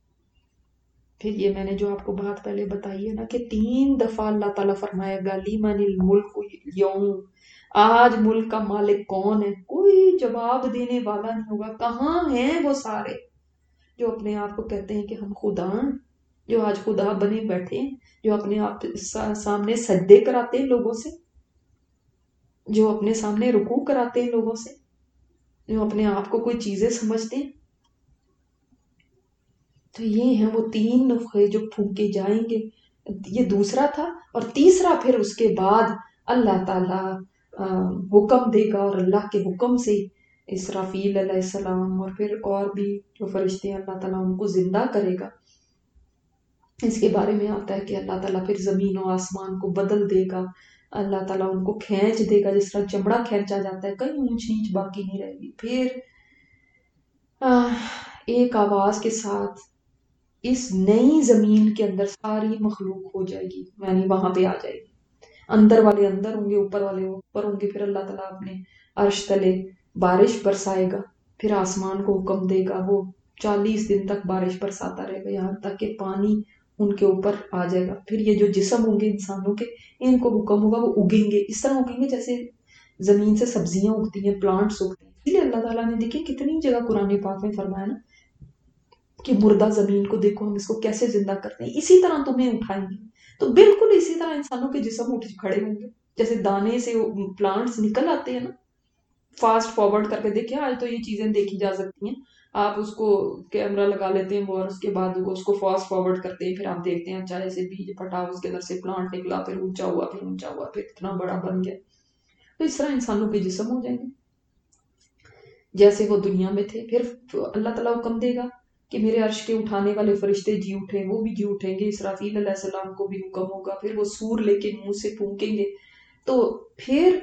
پھر یہ میں نے جو آپ کو بات پہلے بتائی ہے نا کہ تین دفعہ اللہ تعالیٰ فرمائے گا لیمن الملک اليوم، آج ملک کا مالک کون ہے؟ کوئی جواب دینے والا نہیں ہوگا۔ کہاں ہیں وہ سارے جو اپنے آپ کو کہتے ہیں کہ ہم خدا ہیں، جو آج خدا بنے بیٹھے ہیں، جو اپنے آپ سامنے سجدے کراتے ہیں لوگوں سے، جو اپنے سامنے رکوع کراتے ہیں لوگوں سے، جو اپنے آپ کو کوئی چیزیں سمجھتے ہیں۔ تو یہ ہیں وہ تین نفخے جو پھونکے جائیں گے۔ یہ دوسرا تھا، اور تیسرا پھر اس کے بعد اللہ تعالیٰ حکم دے گا اور اللہ کے حکم سے اسرافیل علیہ السلام اور پھر اور بھی جو فرشتے ہیں اللہ تعالیٰ ان کو زندہ کرے گا۔ اس کے بارے میں آتا ہے کہ اللہ تعالیٰ پھر زمین و آسمان کو بدل دے گا، اللہ تعالیٰ ان کو کھینچ دے گا جس طرح چمڑا کھینچا جاتا ہے، کہیں اونچ نیچ باقی نہیں رہے گی۔ پھر ایک آواز کے ساتھ اس نئی زمین کے اندر ساری مخلوق ہو جائے گی، یعنی وہاں پہ آ جائے گی، اندر والے اندر ہوں گے، اوپر والے اوپر ہوں گے۔ پھر اللہ تعالیٰ اپنے عرش تلے بارش برسائے گا، پھر آسمان کو حکم دے گا، وہ چالیس دن تک بارش برساتا رہے گا یہاں تک کہ پانی ان کے اوپر آ جائے گا۔ پھر یہ جو جسم ہوں گے انسانوں کے، ان کو حکم ہوگا وہ اگیں گے، اس طرح اگیں گے جیسے زمین سے سبزیاں اگتی ہیں، پلانٹس اگتے ہیں۔ اس لیے اللہ تعالیٰ نے دیکھیں کتنی جگہ قرآن پاک میں فرمایا نا کہ مردہ زمین کو دیکھو ہم اس کو کیسے زندہ کرتے ہیں، اسی طرح تمہیں اٹھائیں گے۔ تو بالکل اسی طرح انسانوں کے جسم اٹھ کھڑے ہوں گے، جیسے دانے سے پلانٹس نکل آتے ہیں نا۔ فاسٹ فارورڈ کر کے دیکھیں، آج تو یہ چیزیں دیکھی جا سکتی ہیں، آپ اس کو کیمرہ لگا لیتے ہیں وہ، اور اس کے بعد وہ اس کو فاسٹ فارورڈ کرتے ہیں، پھر آپ دیکھتے ہیں اچھا ایسے بیج پھٹا، اس کے اندر سے پلانٹ نکلا، پھر اونچا ہوا، پھر اونچا ہوا، پھر اتنا بڑا بن گیا۔ تو اس طرح انسانوں کے جسم ہو جائیں گے جیسے وہ دنیا میں تھے۔ پھر اللہ تعالیٰ حکم دے گا کہ میرے عرش کے اٹھانے والے فرشتے جی اٹھیں، وہ بھی جی اٹھیں گے، اسرافیل علیہ السلام کو بھی حکم ہوگا، پھر وہ سور لے کے منہ سے پھونکیں گے، تو پھر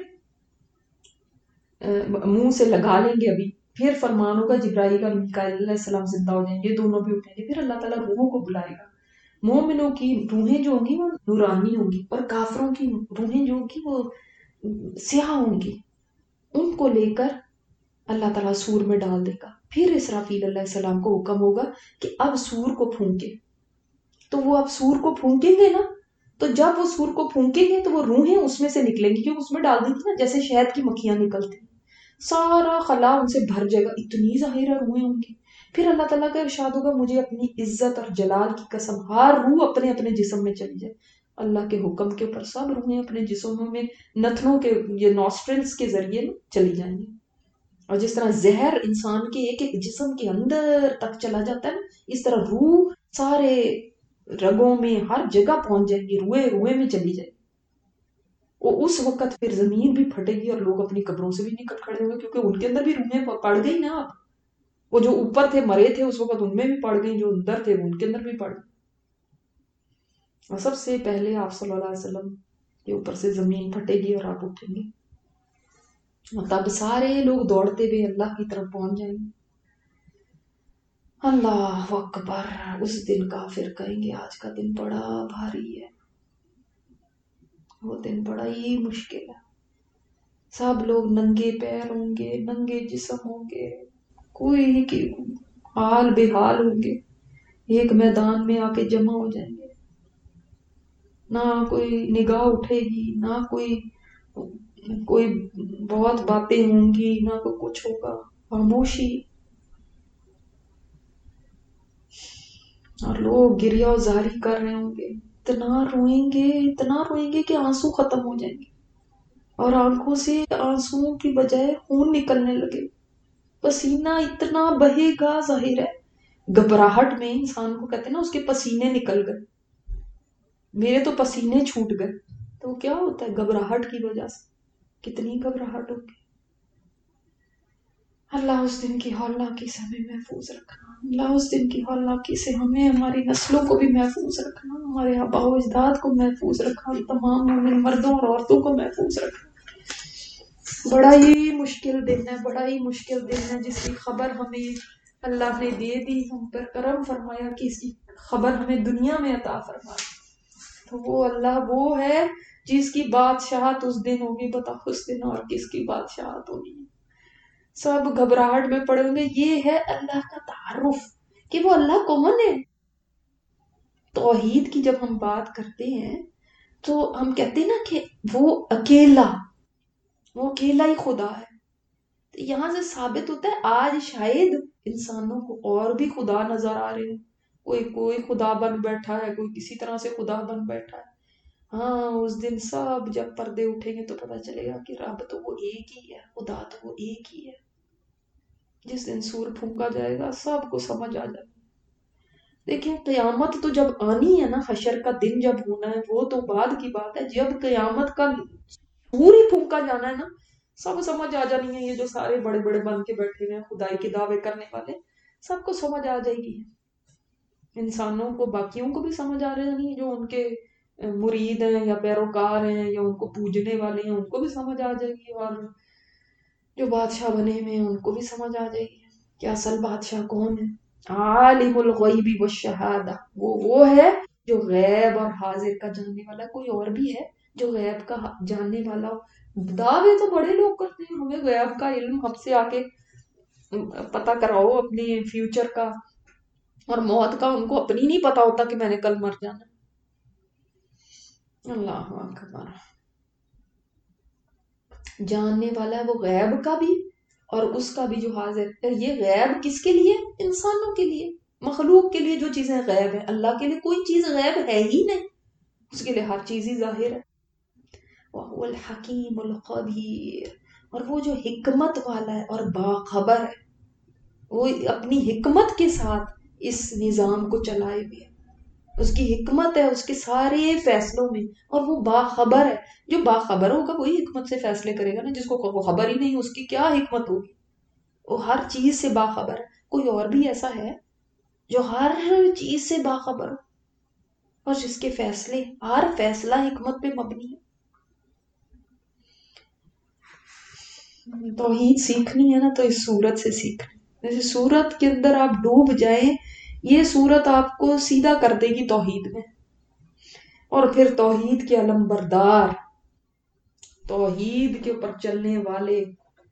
منہ سے لگا لیں گے ابھی، پھر فرمان ہوگا جبرائیل اور میکائیل علیہ السلام زندہ ہو جائیں گے، دونوں بھی اٹھیں گے۔ پھر اللہ تعالیٰ روحوں کو بلائے گا، مومنوں کی روحیں جو ہوں گی وہ نورانی ہوں گی، اور کافروں کی روحیں جو ہوں گی وہ سیاہ ہوں گی، ان کو لے کر اللہ تعالیٰ سور میں ڈال دے گا۔ پھر اسرافیل علیہ السلام کو حکم ہوگا کہ اب سور کو پھونکے، تو وہ اب سور کو پھونکیں گے نا، تو جب وہ سور کو پھونکیں گے تو وہ روحیں اس میں سے نکلیں گی، کیونکہ اس میں ڈال دی تھی نا جیسے شہد کی مکھیاں نکلتی، سارا خلا ان سے بھر جائے گا، اتنی ظاہرہ روحیں ہوں گی۔ پھر اللہ تعالیٰ کا ارشاد ہوگا مجھے اپنی عزت اور جلال کی قسم، ہر روح اپنے اپنے جسم میں چلی جائے، اللہ کے حکم کے اوپر سب روحیں اپنے جسموں میں نتنوں کے یہ نوسٹرلز کے ذریعے چلی جائیں گی۔ اور جس طرح زہر انسان کے ایک ایک جسم کے اندر تک چلا جاتا ہے، اس طرح روح سارے رگوں میں ہر جگہ پہنچ جائے گی، روئے روئے میں چلی جائے گی۔ وہ اس وقت پھر زمین بھی پھٹے گی اور لوگ اپنی قبروں سے بھی نکل کھڑے ہوں گے، کیونکہ ان کے اندر بھی روحیں پڑ گئی نا اب. وہ جو اوپر تھے مرے تھے اس وقت ان میں بھی پڑ گئی، جو اندر تھے وہ ان کے اندر بھی پڑ گئی. اور سب سے پہلے آپ صلی اللہ علیہ وسلم کے اوپر سے زمین پھٹے گی اور آپ اٹھیں گے، اور تب سارے لوگ دوڑتے ہوئے اللہ کی طرف پہنچ جائیں گے. اللہ اکبر. اس دن کافر کہیں گے آج کا دن بڑا بھاری ہے، وہ دن بڑا ہی مشکل ہے. سب لوگ ننگے پیر ہوں گے، ننگے جسم ہوں گے، کوئی کی حال بے حال ہوں گے، ایک میدان میں آ کے جمع ہو جائیں گے. نہ کوئی نگاہ اٹھے گی، نہ کوئی کوئی بہت باتیں ہوں گی، نہ کوئی کچھ ہوگا، خاموشی. اور لوگ گریہ و زاری کر رہے ہوں گے، اتنا روئیں گے اتنا روئیں گے کہ آنسو ختم ہو جائیں گے، اور آنکھوں سے آنسوؤں کی بجائے خون نکلنے لگے، پسینہ اتنا بہے گا. ظاہر ہے گھبراہٹ میں انسان کو کہتے ہیں نا اس کے پسینے نکل گئے، میرے تو پسینے چھوٹ گئے. تو کیا ہوتا ہے گھبراہٹ کی وجہ سے، کتنی گھبراہٹ ہوگی. اللہ اس دن کی ہولناکی سے ہمیں محفوظ رکھنا، اللہ اس دن کی ہولناکی سے ہمیں ہماری نسلوں کو بھی محفوظ رکھنا، ہمارے آباء و اجداد کو محفوظ رکھنا، تمام مومن مردوں اور عورتوں کو محفوظ رکھنا. بڑا ہی مشکل دن ہے، بڑا ہی مشکل دن ہے جس کی خبر ہمیں اللہ نے دے دی، ہم پر کرم فرمایا کہ اس کی خبر ہمیں دنیا میں عطا فرمایا. تو وہ اللہ وہ ہے جس کی بادشاہت اس دن ہوگی. بتا اس دن اور کس کی بادشاہت ہوگی. سب گھبراہٹ میں پڑے ہوں گے. یہ ہے اللہ کا تعارف کہ وہ اللہ کون ہے. توحید کی جب ہم بات کرتے ہیں تو ہم کہتے ہیں نا کہ وہ اکیلا وہ اکیلا ہی خدا ہے. تو یہاں سے ثابت ہوتا ہے آج شاید انسانوں کو اور بھی خدا نظر آ رہے ہیں، کوئی کوئی خدا بن بیٹھا ہے، کوئی کسی طرح سے خدا بن بیٹھا ہے. ہاں اس دن سب جب پردے اٹھیں گے تو پتہ چلے گا کہ رب تو وہ ایک ہی ہے، خدا تو وہ ایک ہی ہے. جس دن سور پھونکا جائے گا سب کو سمجھ آ جائے گا. دیکھیں قیامت تو جب آنی ہے نا، حشر کا دن جب ہونا ہے وہ تو بعد کی بات ہے. جب قیامت کا سور ہی پھونکا جانا ہے نا، سب سمجھ آ جانی ہے. یہ جو سارے بڑے بڑے بن کے بیٹھے ہوئے ہیں خدائی کے دعوے کرنے والے، سب کو سمجھ آ جائے گی. انسانوں کو باقیوں کو بھی سمجھ آ رہے نہیں، جو ان کے مرید ہیں یا پیروکار ہیں یا ان کو پوجنے والے ہیں ان کو بھی سمجھ آ جائے گی، اور جو بادشاہ بنے ہوئے ہیں ان کو بھی سمجھ آ جائے گی کہ اصل بادشاہ کون ہے. عالم الغیب والشہادہ، وہ وہ ہے جو غیب اور حاضر کا جاننے والا. کوئی اور بھی ہے جو غیب کا جاننے والا ہو؟ دعوے تو بڑے لوگ کرتے ہیں ہمیں غیب کا علم، ہم سے آ کے پتہ کراؤ اپنی فیوچر کا اور موت کا. ان کو اپنی نہیں پتا ہوتا کہ میں نے کل مر جانا. اللہ اکبر. جاننے والا ہے وہ غیب کا بھی اور اس کا بھی جو حاضر ہے. یہ غیب کس کے لیے؟ انسانوں کے لیے، مخلوق کے لیے. جو چیزیں غیب ہیں اللہ کے لیے کوئی چیز غیب ہے ہی نہیں، اس کے لیے ہر چیز ہی ظاہر ہے. وَهُوَ الْحَكِيمُ الْخَبِيرُ، اور وہ جو حکمت والا ہے اور باخبر ہے، وہ اپنی حکمت کے ساتھ اس نظام کو چلائے ہوئے. اس کی حکمت ہے اس کے سارے فیصلوں میں، اور وہ باخبر ہے. جو باخبر ہوگا وہی حکمت سے فیصلے کرے گا نا. جس کو خبر ہی نہیں اس کی کیا حکمت ہوگی. وہ ہر چیز سے باخبر ہے. کوئی اور بھی ایسا ہے جو ہر چیز سے باخبر ہو اور جس کے فیصلے، ہر فیصلہ حکمت پہ مبنی ہے. توحید سیکھنی ہے نا تو اس صورت سے سیکھنی. جیسے صورت کے اندر آپ ڈوب جائیں، یہ صورت آپ کو سیدھا کر دے گی توحید میں. اور پھر توحید کے علم بردار، توحید کے اوپر چلنے والے،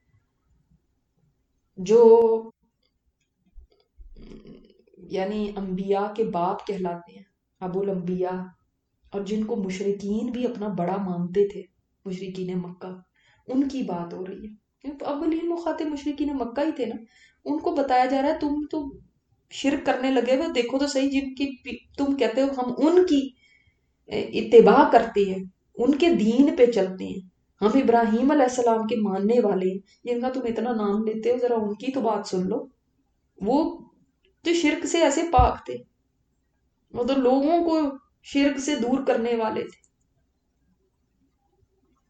جو یعنی انبیاء کے باپ کہلاتے ہیں، ابو الانبیاء، اور جن کو مشرکین بھی اپنا بڑا مانتے تھے، مشرکین مکہ، ان کی بات ہو رہی ہے. اولین مخاطب مشرکین مکہ ہی تھے نا. ان کو بتایا جا رہا ہے تم تو شرک کرنے لگے ہوئے، دیکھو تو صحیح، جن کی تم کہتے ہو ہم ان کی اتباع کرتے ہیں، ان کے دین پہ چلتے ہیں، ہم ابراہیم علیہ السلام کے ماننے والے ہیں، جن کا تم اتنا نام لیتے ہو، ذرا ان کی تو بات سن لو. وہ جو شرک سے ایسے پاک تھے، وہ تو لوگوں کو شرک سے دور کرنے والے تھے.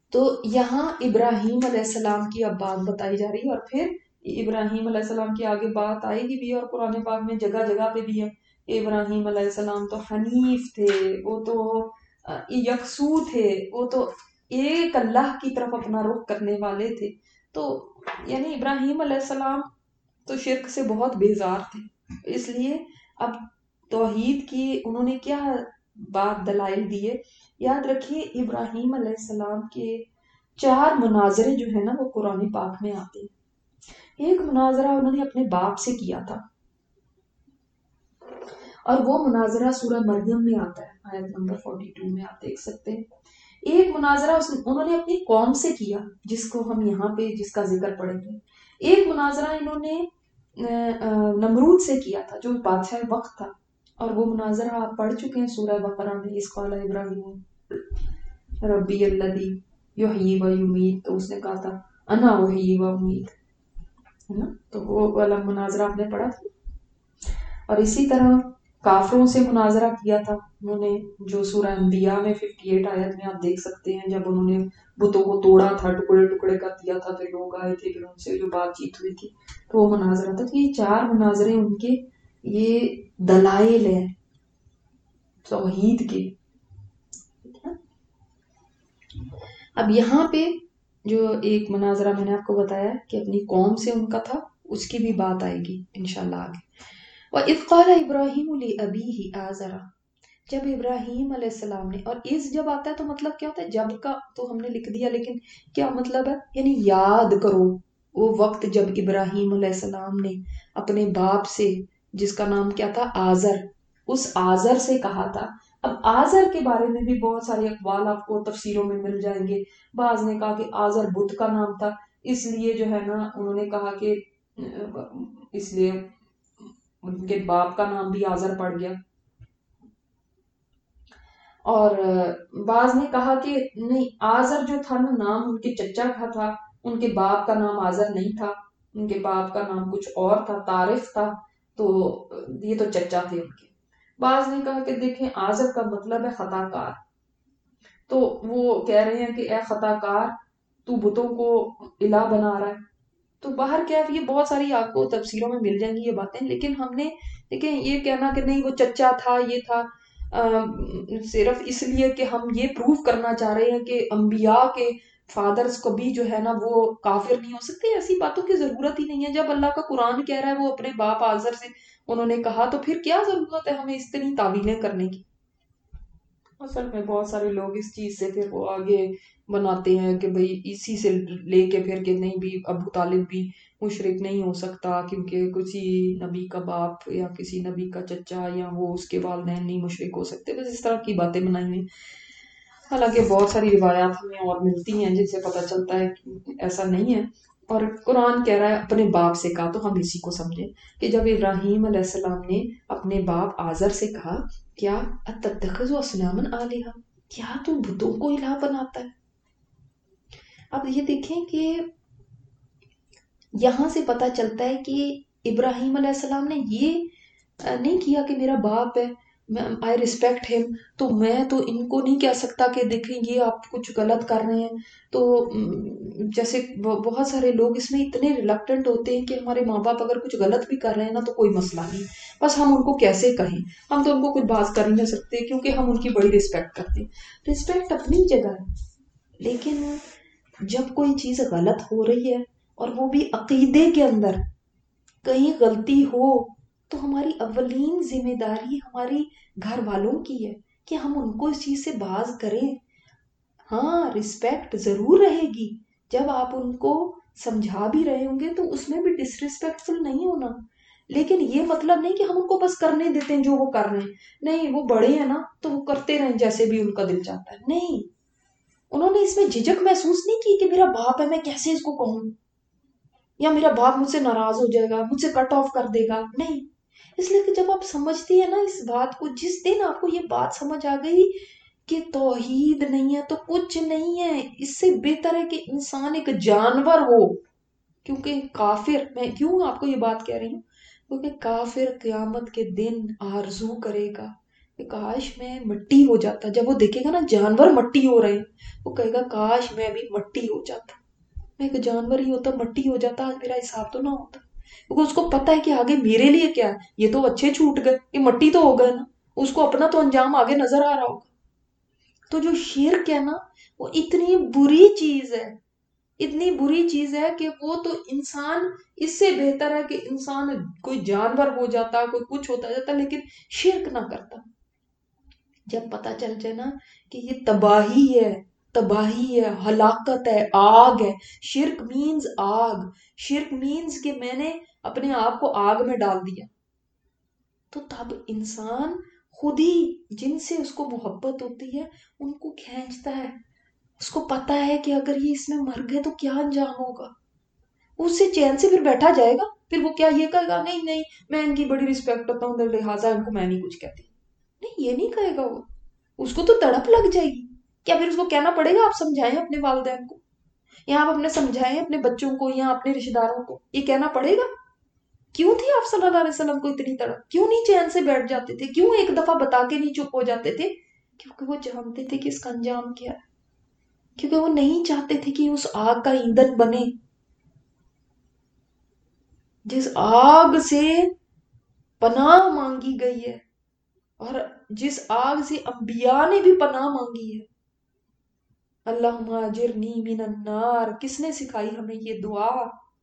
تو یہاں ابراہیم علیہ السلام کی اب بات بتائی جا رہی ہے، اور پھر ابراہیم علیہ السلام کی آگے بات آئے گی بھی، اور قرآن پاک میں جگہ جگہ پہ بھی ہے کہ ابراہیم علیہ السلام تو حنیف تھے، وہ تو یکسو تھے، وہ تو ایک اللہ کی طرف اپنا رخ کرنے والے تھے. تو یعنی ابراہیم علیہ السلام تو شرک سے بہت بیزار تھے. اس لیے اب توحید کی انہوں نے کیا بات دلائل دیے. یاد رکھیے ابراہیم علیہ السلام کے چار مناظرے جو ہے نا وہ قرآن پاک میں آتے ہیں. ایک مناظرہ انہوں نے اپنے باپ سے کیا تھا، اور وہ مناظرہ سورہ مریم میں آتا ہے، آیت نمبر بائیس میں آپ دیکھ سکتے ہیں. ایک مناظرہ انہوں نے اپنی قوم سے کیا جس کو ہم یہاں پہ جس کا ذکر پڑھیں گے. ایک مناظرہ انہوں نے نمرود سے کیا تھا جو بادشاہ وقت تھا، اور وہ مناظرہ آپ پڑھ چکے ہیں سورہ بقرہ میں. اس قال ابراہیم ربی الذی یحیی و یمیت، تو اس نے کہا تھا انا احیی و امیت، ہے نا. تو وہ والا مناظرہ آپ نے پڑھا تھا. اور اسی طرح کافروں سے مناظرہ کیا تھا انہوں نے، جو سورہ انبیاء میں اٹھاون آیت میں آپ دیکھ سکتے ہیں، جب انہوں نے بتوں کو توڑا تھا، ٹکڑے ٹکڑے کر دیا تھا، پھر لوگ آئے تھے، پھر ان سے جو بات چیت ہوئی تھی تو وہ مناظرہ تھا. تو یہ چار مناظرے ان کے یہ دلائل ہیں توحید کے. اب یہاں پہ جو ایک مناظرہ میں نے آپ کو بتایا کہ اپنی قوم سے ان کا تھا، اس کی بھی بات آئے گی انشاءاللہ آگے. وَإِذْ قَالَ إِبْرَاهِيمُ لِأَبِيهِ آزَرَ، جب ابراہیم علیہ السلام نے، اور اس جب آتا ہے تو مطلب کیا ہوتا ہے، جب کا تو ہم نے لکھ دیا لیکن کیا مطلب ہے، یعنی یاد کرو وہ وقت جب ابراہیم علیہ السلام نے اپنے باپ سے، جس کا نام کیا تھا آزر، اس آزر سے کہا تھا. اب آزر کے بارے میں بھی بہت سارے اقوال آپ کو تفسیروں میں مل جائیں گے. بعض نے کہا کہ آزر بت کا نام تھا، اس لیے جو ہے نا انہوں نے کہا کہ اس لیے ان کے باپ کا نام بھی آزر پڑ گیا. اور بعض نے کہا کہ نہیں، آزر جو تھا نا نام ان کے چچا کا تھا، ان کے باپ کا نام آزر نہیں تھا، ان کے باپ کا نام کچھ اور تھا، طارف تھا، تو یہ تو چچا تھے ان کے. بعض نے کہا کہ دیکھیں آزر کا مطلب ہے خطا کار، تو وہ کہہ رہے ہیں کہ اے خطا کار تو بتوں کو الہ بنا رہا ہے. تو باہر کیا یہ بہت ساری آپ کو تفسیروں میں مل جائیں گی یہ باتیں، لیکن ہم نے دیکھیں یہ کہنا کہ نہیں وہ چچا تھا یہ تھا، صرف اس لیے کہ ہم یہ پروف کرنا چاہ رہے ہیں کہ انبیاء کے فادرز کو بھی جو ہے نا وہ کافر نہیں ہو سکتے، ایسی باتوں کی ضرورت ہی نہیں ہے. جب اللہ کا قرآن کہہ رہا ہے وہ اپنے باپ آزر سے انہوں نے کہا، تو پھر کیا ضرورت ہے ہمیں اس طرح تعویلیں کرنے کی. اصل میں بہت سارے لوگ اس چیز سے پھر وہ آگے بناتے ہیں کہ بھئی اسی سے لے کے پھر کہ نہیں بھی ابو طالب بھی مشرک نہیں ہو سکتا کیونکہ کسی نبی کا باپ یا کسی نبی کا چچا یا وہ اس کے والدین نہیں مشرک ہو سکتے. بس اس طرح کی باتیں بنائی ہیں. حالانکہ بہت ساری روایات ہمیں اور ملتی ہیں جن سے پتہ چلتا ہے کہ ایسا نہیں ہے. اور قرآن کہہ رہا ہے اپنے باپ سے کہا، تو ہم اسی کو سمجھیں کہ جب ابراہیم علیہ السلام نے اپنے باپ آزر سے کہا کیا اتتخذ اصناما آلہہ، کیا تو بتوں کو الہ بناتا ہے. اب یہ دیکھیں کہ یہاں سے پتہ چلتا ہے کہ ابراہیم علیہ السلام نے یہ نہیں کیا کہ میرا باپ ہے، آئی ریسپیکٹ ہم، تو میں تو ان کو نہیں کہہ سکتا کہ دیکھیں یہ آپ کچھ غلط کر رہے ہیں. تو جیسے بہت سارے لوگ اس میں اتنے ریلکٹنٹ ہوتے ہیں کہ ہمارے ماں باپ اگر کچھ غلط بھی کر رہے ہیں نا تو کوئی مسئلہ نہیں، بس ہم ان کو کیسے کہیں، ہم تو ان کو کچھ بات کر ہی نہیں سکتے کیونکہ ہم ان کی بڑی ریسپیکٹ کرتے ہیں. ریسپیکٹ اپنی جگہ ہے، لیکن جب کوئی چیز غلط ہو رہی ہے اور وہ بھی عقیدے کے اندر کہیں غلطی ہو تو ہماری اولین ذمہ داری ہماری گھر والوں کی ہے کہ ہم ان کو اس چیز سے باز کریں. ہاں ریسپیکٹ ضرور رہے گی، جب آپ ان کو سمجھا بھی رہے ہوں گے تو اس میں بھی ڈس ریسپیکٹفل نہیں ہونا، لیکن یہ مطلب نہیں کہ ہم ان کو بس کرنے دیتے ہیں جو وہ کر رہے ہیں. نہیں، وہ بڑے ہیں نا تو وہ کرتے رہیں جیسے بھی ان کا دل چاہتا ہے. نہیں، انہوں نے اس میں جھجک محسوس نہیں کی کہ میرا باپ ہے میں کیسے اس کو کہوں، یا میرا باپ مجھ سے ناراض ہو جائے گا، مجھ سے کٹ آف کر دے گا. نہیں، اس لیے کہ جب آپ سمجھتی ہیں نا اس بات کو، جس دن آپ کو یہ بات سمجھ آ گئی کہ توحید نہیں ہے تو کچھ نہیں ہے، اس سے بہتر ہے کہ انسان ایک جانور ہو. کیونکہ کافر، میں کیوں آپ کو یہ بات کہہ رہی ہوں، کیونکہ کافر قیامت کے دن آرزو کرے گا کہ کاش میں مٹی ہو جاتا. جب وہ دیکھے گا نا جانور مٹی ہو رہے ہیں وہ کہے گا کاش میں بھی مٹی ہو جاتا, میں ایک جانور ہی ہوتا, مٹی ہو جاتا, آج میرا حساب تو نہ ہوتا. کیونکہ اس کو پتا ہے کہ آگے میرے لیے کیا ہے, یہ تو اچھے چھوٹ گئے, یہ مٹی تو ہو گئے نا, اس کو اپنا تو انجام آگے نظر آ رہا ہوگا. تو جو شرک ہے نا وہ اتنی بری چیز ہے, اتنی بری چیز ہے کہ وہ تو انسان, اس سے بہتر ہے کہ انسان کوئی جانور ہو جاتا, کوئی کچھ ہوتا جاتا, لیکن شرک نہ کرتا. جب پتا چل جائے نا کہ یہ تباہی ہے, تباہی ہے, ہلاکت ہے, آگ ہے. شرک مینز آگ, شرک مینز کہ میں نے اپنے آپ کو آگ میں ڈال دیا. تو تب انسان خود ہی, جن سے اس کو محبت ہوتی ہے ان کو کھینچتا ہے. اس کو پتا ہے کہ اگر یہ اس میں مر گئے تو کیا انجام ہوگا. اس سے چین سے پھر بیٹھا جائے گا, پھر وہ کیا یہ کہے گا نہیں نہیں میں ان کی بڑی رسپیکٹ کرتا ہوں لہٰذا ان کو میں نہیں کچھ کہتی. نہیں, یہ نہیں کہے گا وہ, اس کو تو تڑپ لگ جائے گی. کیا پھر اس کو کہنا پڑے گا آپ سمجھائیں اپنے والدین کو, یا آپ اپنے سمجھائیں اپنے بچوں کو, یا اپنے رشتے داروں کو, یہ کہنا پڑے گا. کیوں تھی آپ صلی اللہ علیہ وسلم کو اتنی تڑپ, کیوں نہیں چین سے بیٹھ جاتے تھے, کیوں ایک دفعہ بتا کے نہیں چپ ہو جاتے تھے؟ کیونکہ وہ جانتے تھے کہ اس کا انجام کیا ہے, کیونکہ وہ نہیں چاہتے تھے کہ اس آگ کا ایندھن بنے, جس آگ سے پناہ مانگی گئی ہے, اور جس آگ سے انبیاء نے بھی پناہ مانگی ہے. اللہم اجرنی من النار, کس نے سکھائی ہمیں یہ دعا؟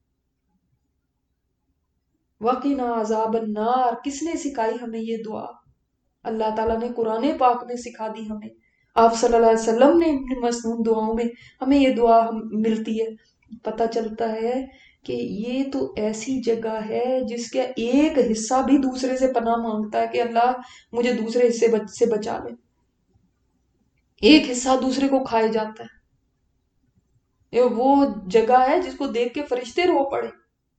وقنا عذاب النار, کس نے سکھائی ہمیں یہ دعا؟ اللہ تعالیٰ نے قرآن پاک میں سکھا دی ہمیں, آپ صلی اللہ علیہ وسلم نے اپنی مسنون دعاؤں میں ہمیں یہ دعا ملتی ہے. پتہ چلتا ہے کہ یہ تو ایسی جگہ ہے جس کا ایک حصہ بھی دوسرے سے پناہ مانگتا ہے کہ اللہ مجھے دوسرے حصے سے بچا لے. ایک حصہ دوسرے کو کھائے جاتا ہے. یہ وہ جگہ ہے جس کو دیکھ کے فرشتے رو پڑے.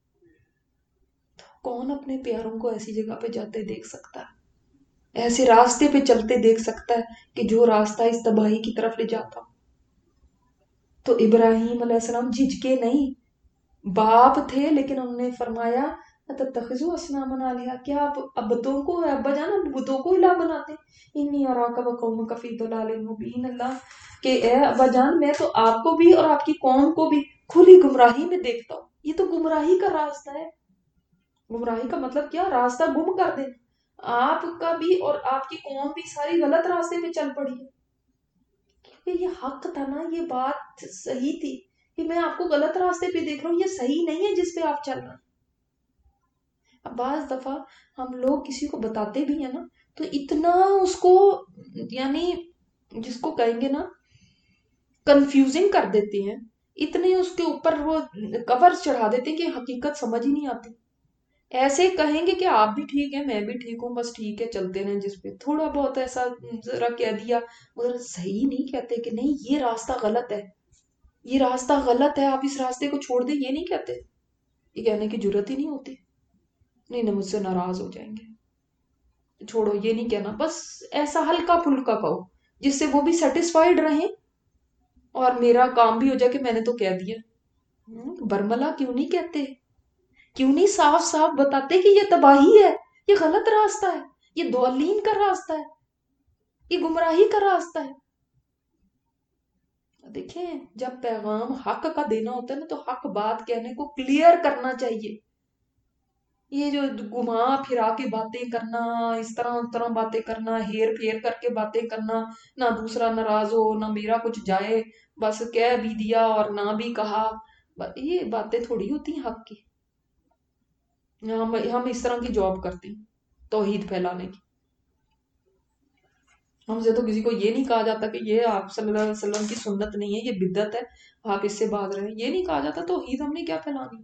کون اپنے پیاروں کو ایسی جگہ پہ جاتے دیکھ سکتا ہے, ایسے راستے پہ چلتے دیکھ سکتا ہے کہ جو راستہ اس تباہی کی طرف لے جاتا. تو ابراہیم علیہ السلام جھجکے نہیں, باپ تھے, لیکن انہوں نے فرمایا تتخذوا اصناما آلہہ, کیا آپ بتوں کو, ابا جان بتوں کو الہ بناتے, انی اراک وقومک فی ضلال مبین, اللہ کہ اے ابا جان میں تو آپ کو بھی اور آپ کی قوم کو بھی کھلی گمراہی میں دیکھتا ہوں. یہ تو گمراہی کا راستہ ہے. گمراہی کا مطلب کیا؟ راستہ گم کر دینا. آپ کا بھی اور آپ کی قوم بھی ساری غلط راستے پہ چل پڑی ہے. کیونکہ یہ حق تھا نا, یہ بات صحیح تھی کہ میں آپ کو غلط راستے پہ دیکھ رہا ہوں, یہ صحیح نہیں ہے جس پہ آپ چل رہے ہیں. اب بعض دفعہ ہم لوگ کسی کو بتاتے بھی ہیں نا تو اتنا اس کو, یعنی جس کو کہیں گے نا کنفیوزنگ کر دیتے ہیں, اتنے اس کے اوپر وہ کور چڑھا دیتے ہیں کہ حقیقت سمجھ ہی نہیں آتی. ایسے کہیں گے کہ آپ بھی ٹھیک ہیں میں بھی ٹھیک ہوں, بس ٹھیک ہے چلتے رہیں, جس پہ تھوڑا بہت ایسا ذرا کہہ دیا, مگر صحیح نہیں کہتے کہ نہیں یہ راستہ غلط ہے, یہ راستہ غلط ہے, آپ اس راستے کو چھوڑ دیں, یہ نہیں کہتے. یہ کہنے کی جرت ہی نہیں ہوتی. نہیں نہ, مجھ سے ناراض ہو جائیں گے, چھوڑو, یہ نہیں کہنا. بس ایسا ہلکا پھلکا کہو جس سے وہ بھی سیٹسفائیڈ رہیں اور میرا کام بھی ہو جائے کہ میں نے تو کہہ دیا. برملا کیوں نہیں کہتے, کیوں نہیں صاف صاف بتاتے کہ یہ تباہی ہے, یہ غلط راستہ ہے, یہ ضالین کا راستہ ہے, یہ گمراہی کا راستہ ہے. دیکھیں جب پیغام حق کا دینا ہوتا ہے نا تو حق بات کہنے کو کلیئر کرنا چاہیے. یہ جو گھما پھرا کے باتیں کرنا, اس طرح اس طرح باتیں کرنا, ہیر پھیر کر کے باتیں کرنا, نہ دوسرا ناراض ہو نہ میرا کچھ جائے, بس کہہ بھی دیا اور نہ بھی کہا, یہ باتیں تھوڑی ہوتی ہیں حق کی. ہم ہم اس طرح کی جاب کرتے ہیں توحید پھیلانے کی. ہم سے تو کسی کو یہ نہیں کہا جاتا کہ یہ آپ صلی اللہ علیہ وسلم کی سنت نہیں ہے, یہ بدعت ہے, آپ اس سے باز رہے ہیں, یہ نہیں کہا جاتا. توحید ہم نے کیا پھیلانی.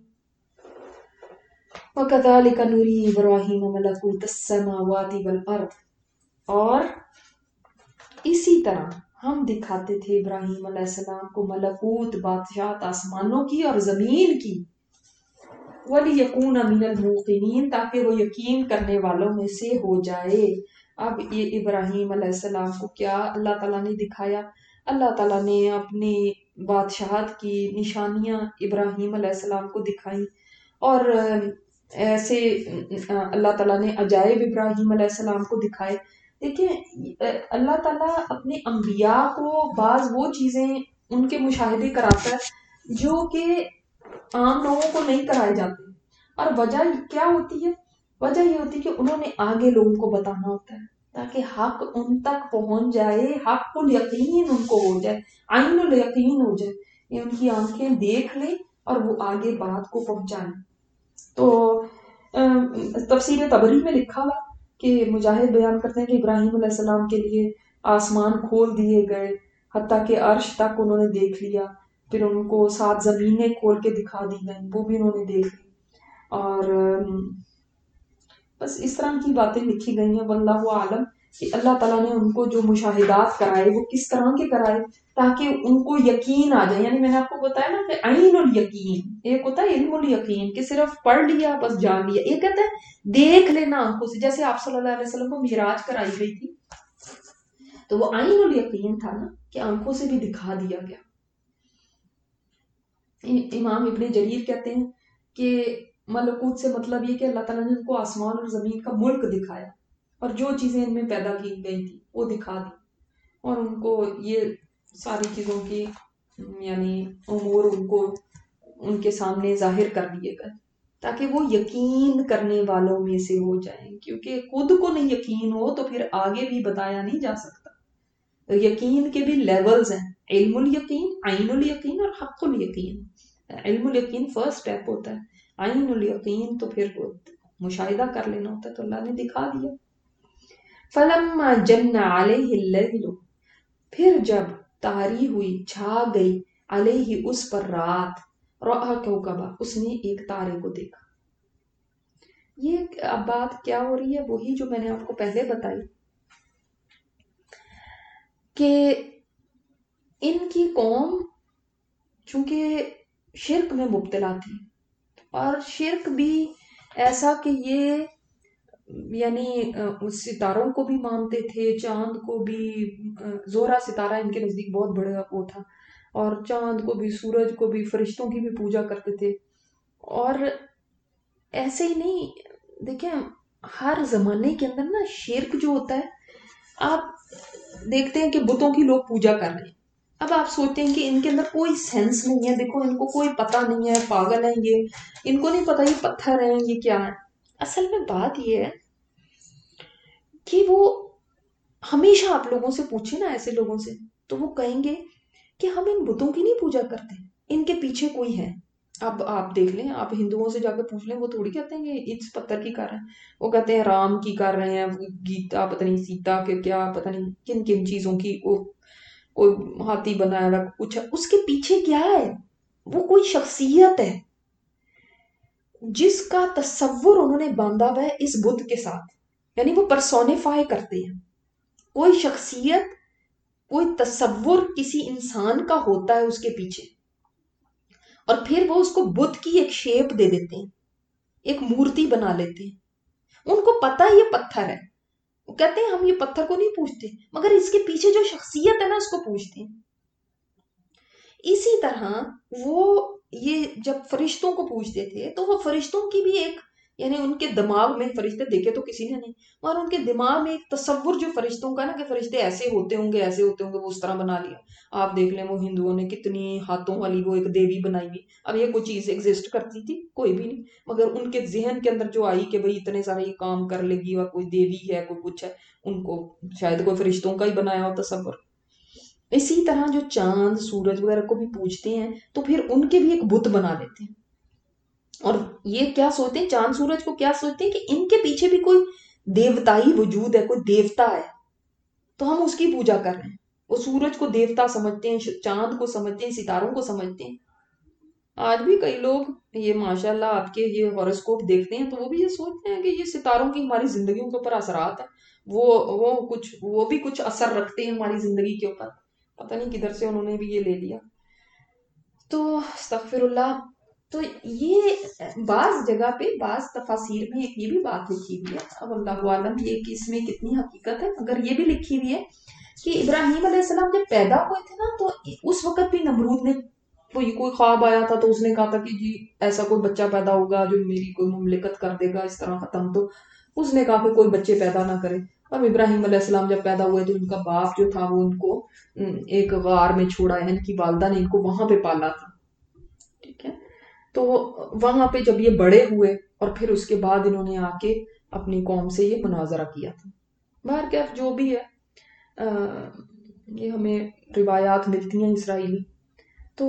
وَكَذَلِكَ نُرِي إِبْرَاهِيمَ مَلَكُوتَ السَّمَاوَاتِ وَالْأَرْضِ, اور اسی طرح ہم دکھاتے تھے ابراہیم علیہ السلام کو ملکوت, بادشاہت آسمانوں کی اور زمین کی. وَلِيَكُونَ مِنَ الْمُوقِنِينَ, تاکہ وہ یقین کرنے والوں میں سے ہو جائے. اب یہ ابراہیم علیہ السلام کو کیا اللہ تعالیٰ نے دکھایا؟ اللہ تعالیٰ نے اپنی بادشاہت کی نشانیاں ابراہیم علیہ السلام کو دکھائیں, اور ایسے اللہ تعالیٰ نے عجائب ابراہیم علیہ السلام کو دکھائے. دیکھیں اللہ تعالیٰ اپنے انبیاء کو بعض وہ چیزیں ان کے مشاہدے کراتا ہے جو کہ عام لوگوں کو نہیں کرائے جاتے، اور وجہ کیا ہوتی ہے؟ وجہ یہ ہوتی ہے کہ انہوں نے آگے لوگوں کو بتانا ہوتا ہے تاکہ حق ان تک پہنچ جائے، حق الیقین ان کو ہو جائے، عین الیقین ہو جائے، یہ ان کی آنکھیں دیکھ لیں اور وہ آگے بات کو پہنچائیں۔ تو تفسیر طبری میں لکھا ہوا کہ مجاہد بیان کرتے ہیں کہ ابراہیم علیہ السلام کے لیے آسمان کھول دیے گئے حتیٰ کہ عرش تک انہوں نے دیکھ لیا، پھر ان کو سات زمینیں کھول کے دکھا دی گئیں، وہ بھی انہوں نے دیکھ لی، اور بس اس طرح کی باتیں لکھی گئی ہیں۔ واللہ عالم کہ اللہ تعالیٰ نے ان کو جو مشاہدات کرائے وہ کس طرح کے کرائے تاکہ ان کو یقین آ جائے۔ یعنی میں نے آپ کو بتایا نا کہ عین الیقین، ایک ہوتا ہے علم الیقین کہ صرف پڑھ لیا بس جان لیا، ایک کہتا ہے دیکھ لینا آنکھوں سے، جیسے آپ صلی اللہ علیہ وسلم کو معراج کرائی گئی تھی تو وہ عین الیقین تھا نا کہ آنکھوں سے بھی دکھا دیا گیا۔ امام ابن جریر کہتے ہیں کہ ملکوت سے مطلب یہ کہ اللہ تعالیٰ نے ان کو آسمان اور زمین کا ملک دکھایا اور جو چیزیں ان میں پیدا کی گئی تھی وہ دکھا دی، اور ان کو یہ ساری چیزوں کی یعنی امور ان کو ان کے سامنے ظاہر کر دیے گئے تاکہ وہ یقین کرنے والوں میں سے ہو جائیں، کیونکہ خود کو نہیں یقین ہو تو پھر آگے بھی بتایا نہیں جا سکتا۔ یقین کے بھی لیولز ہیں، علم الیقین، عین الیقین اور حق الیقین۔ علم الیقین فرسٹ سٹیپ ہوتا ہے، عین الیقین تو پھر مشاہدہ کر لینا ہوتا ہے، تو اللہ نے دکھا دیا۔ فلما جن علیہ اللیل، پھر جب طاری ہوئی چھا گئی علیہ اس پر رات، رأى کوكبا، اس نے ایک تارے کو دیکھا۔ یہ اب بات کیا ہو رہی ہے؟ وہی جو میں نے آپ کو پہلے بتائی کہ ان کی قوم چونکہ شرک میں مبتلا تھی، اور شرک بھی ایسا کہ یہ یعنی ستاروں کو بھی مانتے تھے، چاند کو بھی، زہرہ ستارہ ان کے نزدیک بہت بڑا وہ تھا، اور چاند کو بھی، سورج کو بھی، فرشتوں کی بھی پوجا کرتے تھے۔ اور ایسے ہی نہیں، دیکھیں ہر زمانے کے اندر نا شرک جو ہوتا ہے، آپ دیکھتے ہیں کہ بتوں کی لوگ پوجا کر رہے ہیں، اب آپ سوچتے ہیں کہ ان کے اندر کوئی سینس نہیں ہے، دیکھو ان کو کوئی پتہ نہیں ہے، پاگل ہیں یہ، ان کو نہیں پتہ یہ پتھر ہیں یہ کیا ہے۔ اصل میں بات یہ ہے کہ وہ ہمیشہ آپ لوگوں سے پوچھیں نا، ایسے لوگوں سے، تو وہ کہیں گے کہ ہم ان بتوں کی نہیں پوجا کرتے، ان کے پیچھے کوئی ہے۔ اب آپ دیکھ لیں، آپ ہندوؤں سے جا کے پوچھ لیں، وہ تھوڑی کہتے ہیں کہ اس پتھر کی کر رہے ہیں، وہ کہتے ہیں رام کی کر رہے ہیں، گیتا پتہ نہیں سیتا کے کیا پتہ نہیں کن کن چیزوں کی، وہ کوئی ہاتھی بنایا ہوا کچھ ہے، اس کے پیچھے کیا ہے؟ وہ کوئی شخصیت ہے جس کا تصور انہوں نے باندھا ہوا ہے اس بت کے ساتھ، یعنی وہ پرسونیفائی کرتے ہیں کوئی شخصیت، کوئی تصور کسی انسان کا ہوتا ہے اس کے پیچھے، اور پھر وہ اس کو بت کی ایک شیپ دے دیتے ہیں، ایک مورتی بنا لیتے ہیں۔ ان کو پتہ یہ پتھر ہے، وہ کہتے ہیں ہم یہ پتھر کو نہیں پوجتے، مگر اس کے پیچھے جو شخصیت ہے نا اس کو پوجتے ہیں۔ اسی طرح وہ یہ جب فرشتوں کو پوجتے تھے تو وہ فرشتوں کی بھی ایک، یعنی ان کے دماغ میں، فرشتے دیکھے تو کسی نے نہیں، اور ان کے دماغ میں ایک تصور جو فرشتوں کا نا کہ فرشتے ایسے ہوتے ہوں گے، ایسے ہوتے ہوں گے، وہ اس طرح بنا لیا۔ آپ دیکھ لیں وہ ہندوؤں نے کتنی ہاتھوں والی وہ ایک دیوی بنائی ہوئی، اب یہ کوئی چیز ایگزسٹ کرتی تھی؟ کوئی بھی نہیں، مگر ان کے ذہن کے اندر جو آئی کہ بھئی اتنے سارے یہ کام کر لے گی اور کوئی دیوی ہے، کوئی کچھ ہے، ان کو شاید کوئی فرشتوں کا ہی بنایا ہو تصور۔ اسی طرح جو چاند سورج وغیرہ کو بھی پوجتے ہیں تو پھر ان کے بھی ایک بت بنا لیتے ہیں، اور یہ کیا سوچتے ہیں، چاند سورج کو کیا سوچتے ہیں کہ ان کے پیچھے بھی کوئی دیوتائی وجود ہے، کوئی دیوتا ہے، تو ہم اس کی پوجا کر رہے ہیں۔ وہ سورج کو دیوتا سمجھتے ہیں، چاند کو سمجھتے ہیں، ستاروں کو سمجھتے ہیں۔ آج بھی کئی لوگ یہ ماشاءاللہ آپ کے یہ ہاروسکوپ دیکھتے ہیں تو وہ بھی یہ سوچتے ہیں کہ یہ ستاروں کی ہماری زندگیوں کے اوپر اثرات ہیں، وہ وہ کچھ وہ بھی کچھ اثر رکھتے ہیں ہماری زندگی کے اوپر، پتہ نہیں کدھر سے انہوں نے بھی یہ لے لیا۔ تو استغفر اللہ۔ تو یہ بعض جگہ پہ بعض تفاسیر میں ایک یہ بھی بات لکھی ہوئی ہے، اب اللہ عالم یہ کہ اس میں کتنی حقیقت ہے، اگر یہ بھی لکھی ہوئی ہے کہ ابراہیم علیہ السلام جب پیدا ہوئے تھے نا تو اس وقت بھی نمرود نے کوئی کوئی خواب آیا تھا تو اس نے کہا تھا کہ جی ایسا کوئی بچہ پیدا ہوگا جو میری کوئی مملکت کر دے گا، اس طرح ختم، تو اس نے کہا کہ کوئی بچے پیدا نہ کرے، اب ابراہیم علیہ السلام جب پیدا ہوئے تو ان کا باپ جو تھا وہ ان کو ایک غار میں چھوڑا ہے، ان کی والدہ نے ان کو وہاں پہ پالا تھا، ٹھیک ہے. تو وہاں پہ جب یہ بڑے ہوئے اور پھر اس کے بعد انہوں نے آ کے اپنی قوم سے یہ مناظرہ کیا تھا. باہر کیف جو بھی ہے یہ ہمیں روایات ملتی ہیں اسرائیلی. تو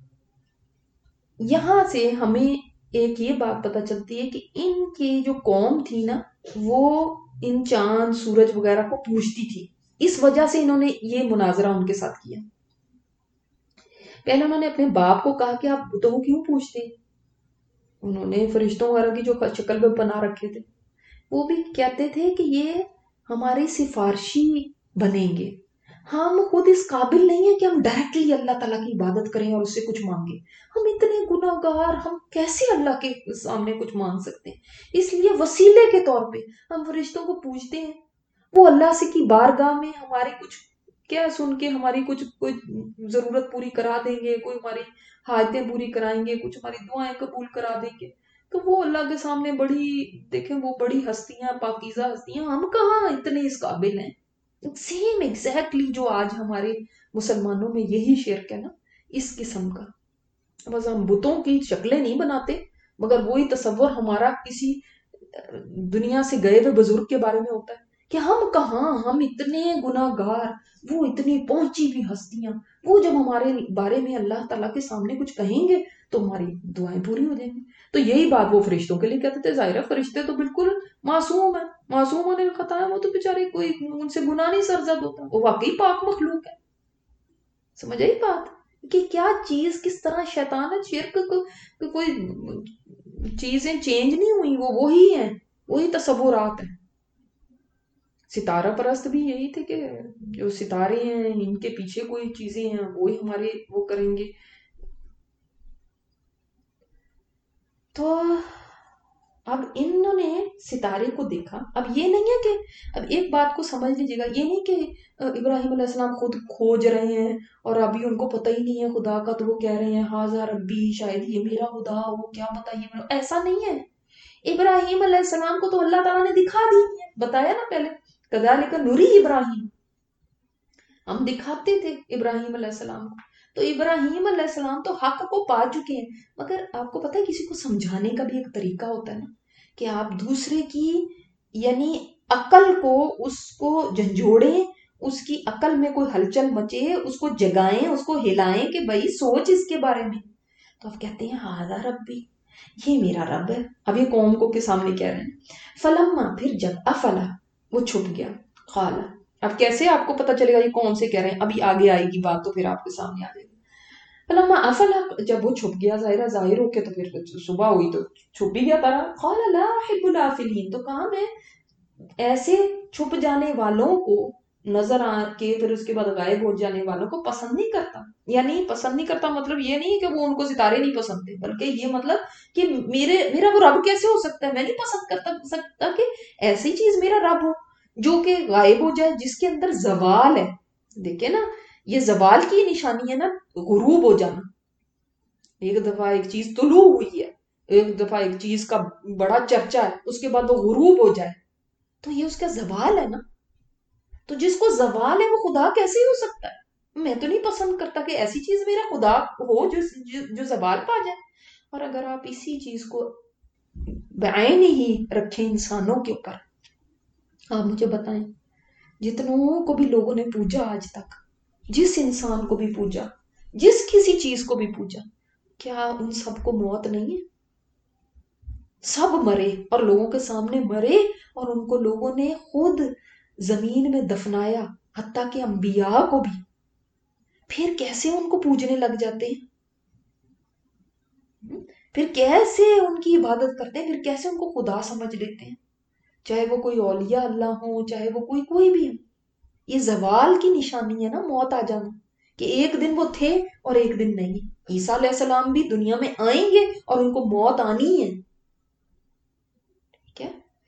یہاں سے ہمیں ایک یہ بات پتہ چلتی ہے کہ ان کی جو قوم تھی نا وہ ان چاند سورج وغیرہ کو پوجتی تھی، اس وجہ سے انہوں نے یہ مناظرہ ان کے ساتھ کیا. پہلے انہوں نے اپنے باپ کو کہا کہ آپ بتوں کو کیوں پوچھتے ہیں، انہوں نے فرشتوں وغیرہ کی جو شکل پہ بنا رکھے تھے وہ بھی کہتے تھے کہ یہ ہمارے سفارشی بنیں گے، ہم خود اس قابل نہیں ہیں کہ ہم ڈائریکٹلی اللہ تعالیٰ کی عبادت کریں اور اس سے کچھ مانگیں، ہم اتنے گناہ گار، ہم کیسے اللہ کے سامنے کچھ مانگ سکتے ہیں. اس لیے وسیلے کے طور پہ ہم فرشتوں کو پوچھتے ہیں، وہ اللہ سے کی بارگاہ میں ہماری کچھ کیا سن کے ہماری کچھ کوئی ضرورت پوری کرا دیں گے، کوئی ہماری حاجتیں پوری کرائیں گے، کچھ ہماری دعائیں قبول کرا دیں گے. تو وہ اللہ کے سامنے بڑی دیکھیں وہ بڑی ہستیاں، پاکیزہ ہستیاں، ہم کہاں اتنے اس قابل ہیں. سیم ایگزیکٹلی جو آج ہمارے مسلمانوں میں یہی شرک ہے نا اس قسم کا. بس ہم بتوں کی شکلیں نہیں بناتے مگر وہی تصور ہمارا کسی دنیا سے گئے ہوئے بزرگ کے بارے میں ہوتا ہے کہ ہم کہاں، ہم اتنے گناہ گار، وہ اتنی پہنچی ہوئی ہستیاں، وہ جب ہمارے بارے میں اللہ تعالیٰ کے سامنے کچھ کہیں گے تو ہماری دعائیں پوری ہو جائیں گی. تو یہی بات وہ فرشتوں کے لیے کہتے تھے. ظاہر ہے فرشتے تو بالکل معصوم ہیں، معصوم ہونے کا خطا ہے، وہ تو بیچارے کوئی ان سے گناہ نہیں سرزد ہوتا، وہ واقعی پاک مخلوق ہے. سمجھ آئی بات کہ کیا چیز کس طرح شیطان ہے. شرک کو کوئی چیزیں چینج نہیں ہوئی، وہ وہی ہیں، وہی تصورات ہیں. ستارہ پرست بھی یہی تھے کہ جو ستارے ہیں ان کے پیچھے کوئی چیزیں ہیں وہی ہمارے وہ کریں گے. تو اب انہوں نے ستارے کو دیکھا. اب یہ نہیں ہے کہ اب ایک بات کو سمجھ لیجیے گا، یہ نہیں کہ ابراہیم علیہ السلام خود کھوج رہے ہیں اور ابھی ان کو پتہ ہی نہیں ہے خدا کا تو وہ کہہ رہے ہیں ہاذا ربی، شاید یہ میرا خدا، وہ کیا پتہ یہ میرا. ایسا نہیں ہے. ابراہیم علیہ السلام کو تو اللہ تعالیٰ نے دکھا دی ہے، بتایا نا پہلے کذالک نوری ابراہیم، ہم دکھاتے تھے ابراہیم علیہ السلام کو. تو ابراہیم علیہ السلام تو حق کو پا چکے ہیں، مگر آپ کو پتہ ہے کسی کو سمجھانے کا بھی ایک طریقہ ہوتا ہے نا کہ آپ دوسرے کی یعنی عقل کو اس کو جھنجھوڑیں، اس کی عقل میں کوئی ہلچل مچے، اس کو جگائیں، اس کو ہلائیں کہ بھائی سوچ اس کے بارے میں. تو آپ کہتے ہیں ہاذا ربی، یہ میرا رب ہے. اب یہ قوم کو کے سامنے کہہ رہے ہیں. فلما، پھر جب، افلا، وہ چھپ گیا. قال، اب کیسے آپ کو پتہ چلے گا یہ کون سے کہہ رہے ہیں، ابھی آگے آئے گی بات تو پھر آپ کے سامنے آ جائے گی. فلما افلا، جب وہ چھپ گیا، ظاہر ظاہر ہو کے تو پھر صبح ہوئی تو چھپ بھی گیا تارا. قال لا احب الافلین، تو کہا میں ایسے چھپ جانے والوں کو نظر آ کے پھر اس کے بعد غائب ہو جانے والوں کو پسند نہیں کرتا. یعنی پسند نہیں کرتا مطلب یہ نہیں کہ وہ ان کو ستارے نہیں پسند تھے، بلکہ یہ مطلب کہ میرے میرا وہ رب کیسے ہو سکتا ہے، میں نہیں پسند کرتا سکتا کہ ایسی چیز میرا رب ہو جو کہ غائب ہو جائے، جس کے اندر زوال ہے. دیکھیں نا یہ زوال کی نشانی ہے نا، غروب ہو جانا. ایک دفعہ ایک چیز طلوع ہوئی ہے، ایک دفعہ ایک چیز کا بڑا چرچا ہے، اس کے بعد وہ غروب ہو جائے تو یہ اس کا زوال ہے نا. تو جس کو زوال ہے وہ خدا کیسے ہو سکتا ہے. میں تو نہیں پسند کرتا کہ ایسی چیز میرا خدا ہو جو جو زوال پا جائے. اور اگر آپ اسی چیز کو بعین ہی رکھیں انسانوں کے اوپر، آپ مجھے بتائیں جتنوں کو بھی لوگوں نے پوجا آج تک، جس انسان کو بھی پوجا، جس کسی چیز کو بھی پوجا، کیا ان سب کو موت نہیں ہے؟ سب مرے اور لوگوں کے سامنے مرے اور ان کو لوگوں نے خود زمین میں دفنایا، حتیٰ کہ انبیاء کو بھی. پھر کیسے ان کو پوجنے لگ جاتے ہیں، پھر کیسے ان کی عبادت کرتے ہیں، پھر کیسے ان کو خدا سمجھ لیتے ہیں، چاہے وہ کوئی اولیاء اللہ ہو، چاہے وہ کوئی کوئی بھی ہو. یہ زوال کی نشانی ہے نا، موت آ جانا، کہ ایک دن وہ تھے اور ایک دن نہیں. عیسیٰ علیہ السلام بھی دنیا میں آئیں گے اور ان کو موت آنی ہے. ٹھیک ہے.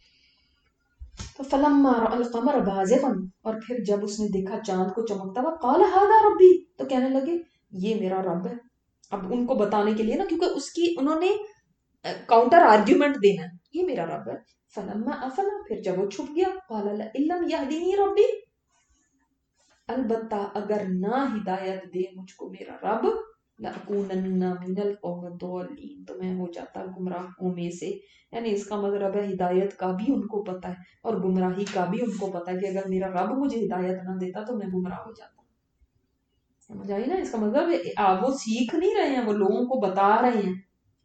فلما رأى القمر بازغا، اور پھر جب اس نے دیکھا چاند کو چمکتا ہوا، قال هذا ربی، تو کہنے لگے یہ میرا رب ہے. اب ان کو بتانے کے لیے نا، کیونکہ اس کی انہوں نے کاؤنٹر آرگیومنٹ دینا ہے، یہ میرا رب ہے. فلما افلا پھر جب وہ چھپ گیا قال لئن لم يهدني ربي البتہ اگر نہ ہدایت دے مجھ کو میرا رب لأکونن من القوم الضالین تو میں ہو جاتا گمراہوں میں سے. یعنی اس کا مطلب ہے ہدایت کا بھی ان کو پتہ ہے اور گمراہی کا بھی ان کو پتہ ہے کہ اگر میرا رب مجھے ہدایت نہ دیتا تو میں گمراہ ہو جاتا. سمجھ آئی نا؟ اس کا مطلب وہ سیکھ نہیں رہے ہیں، وہ لوگوں کو بتا رہے ہیں.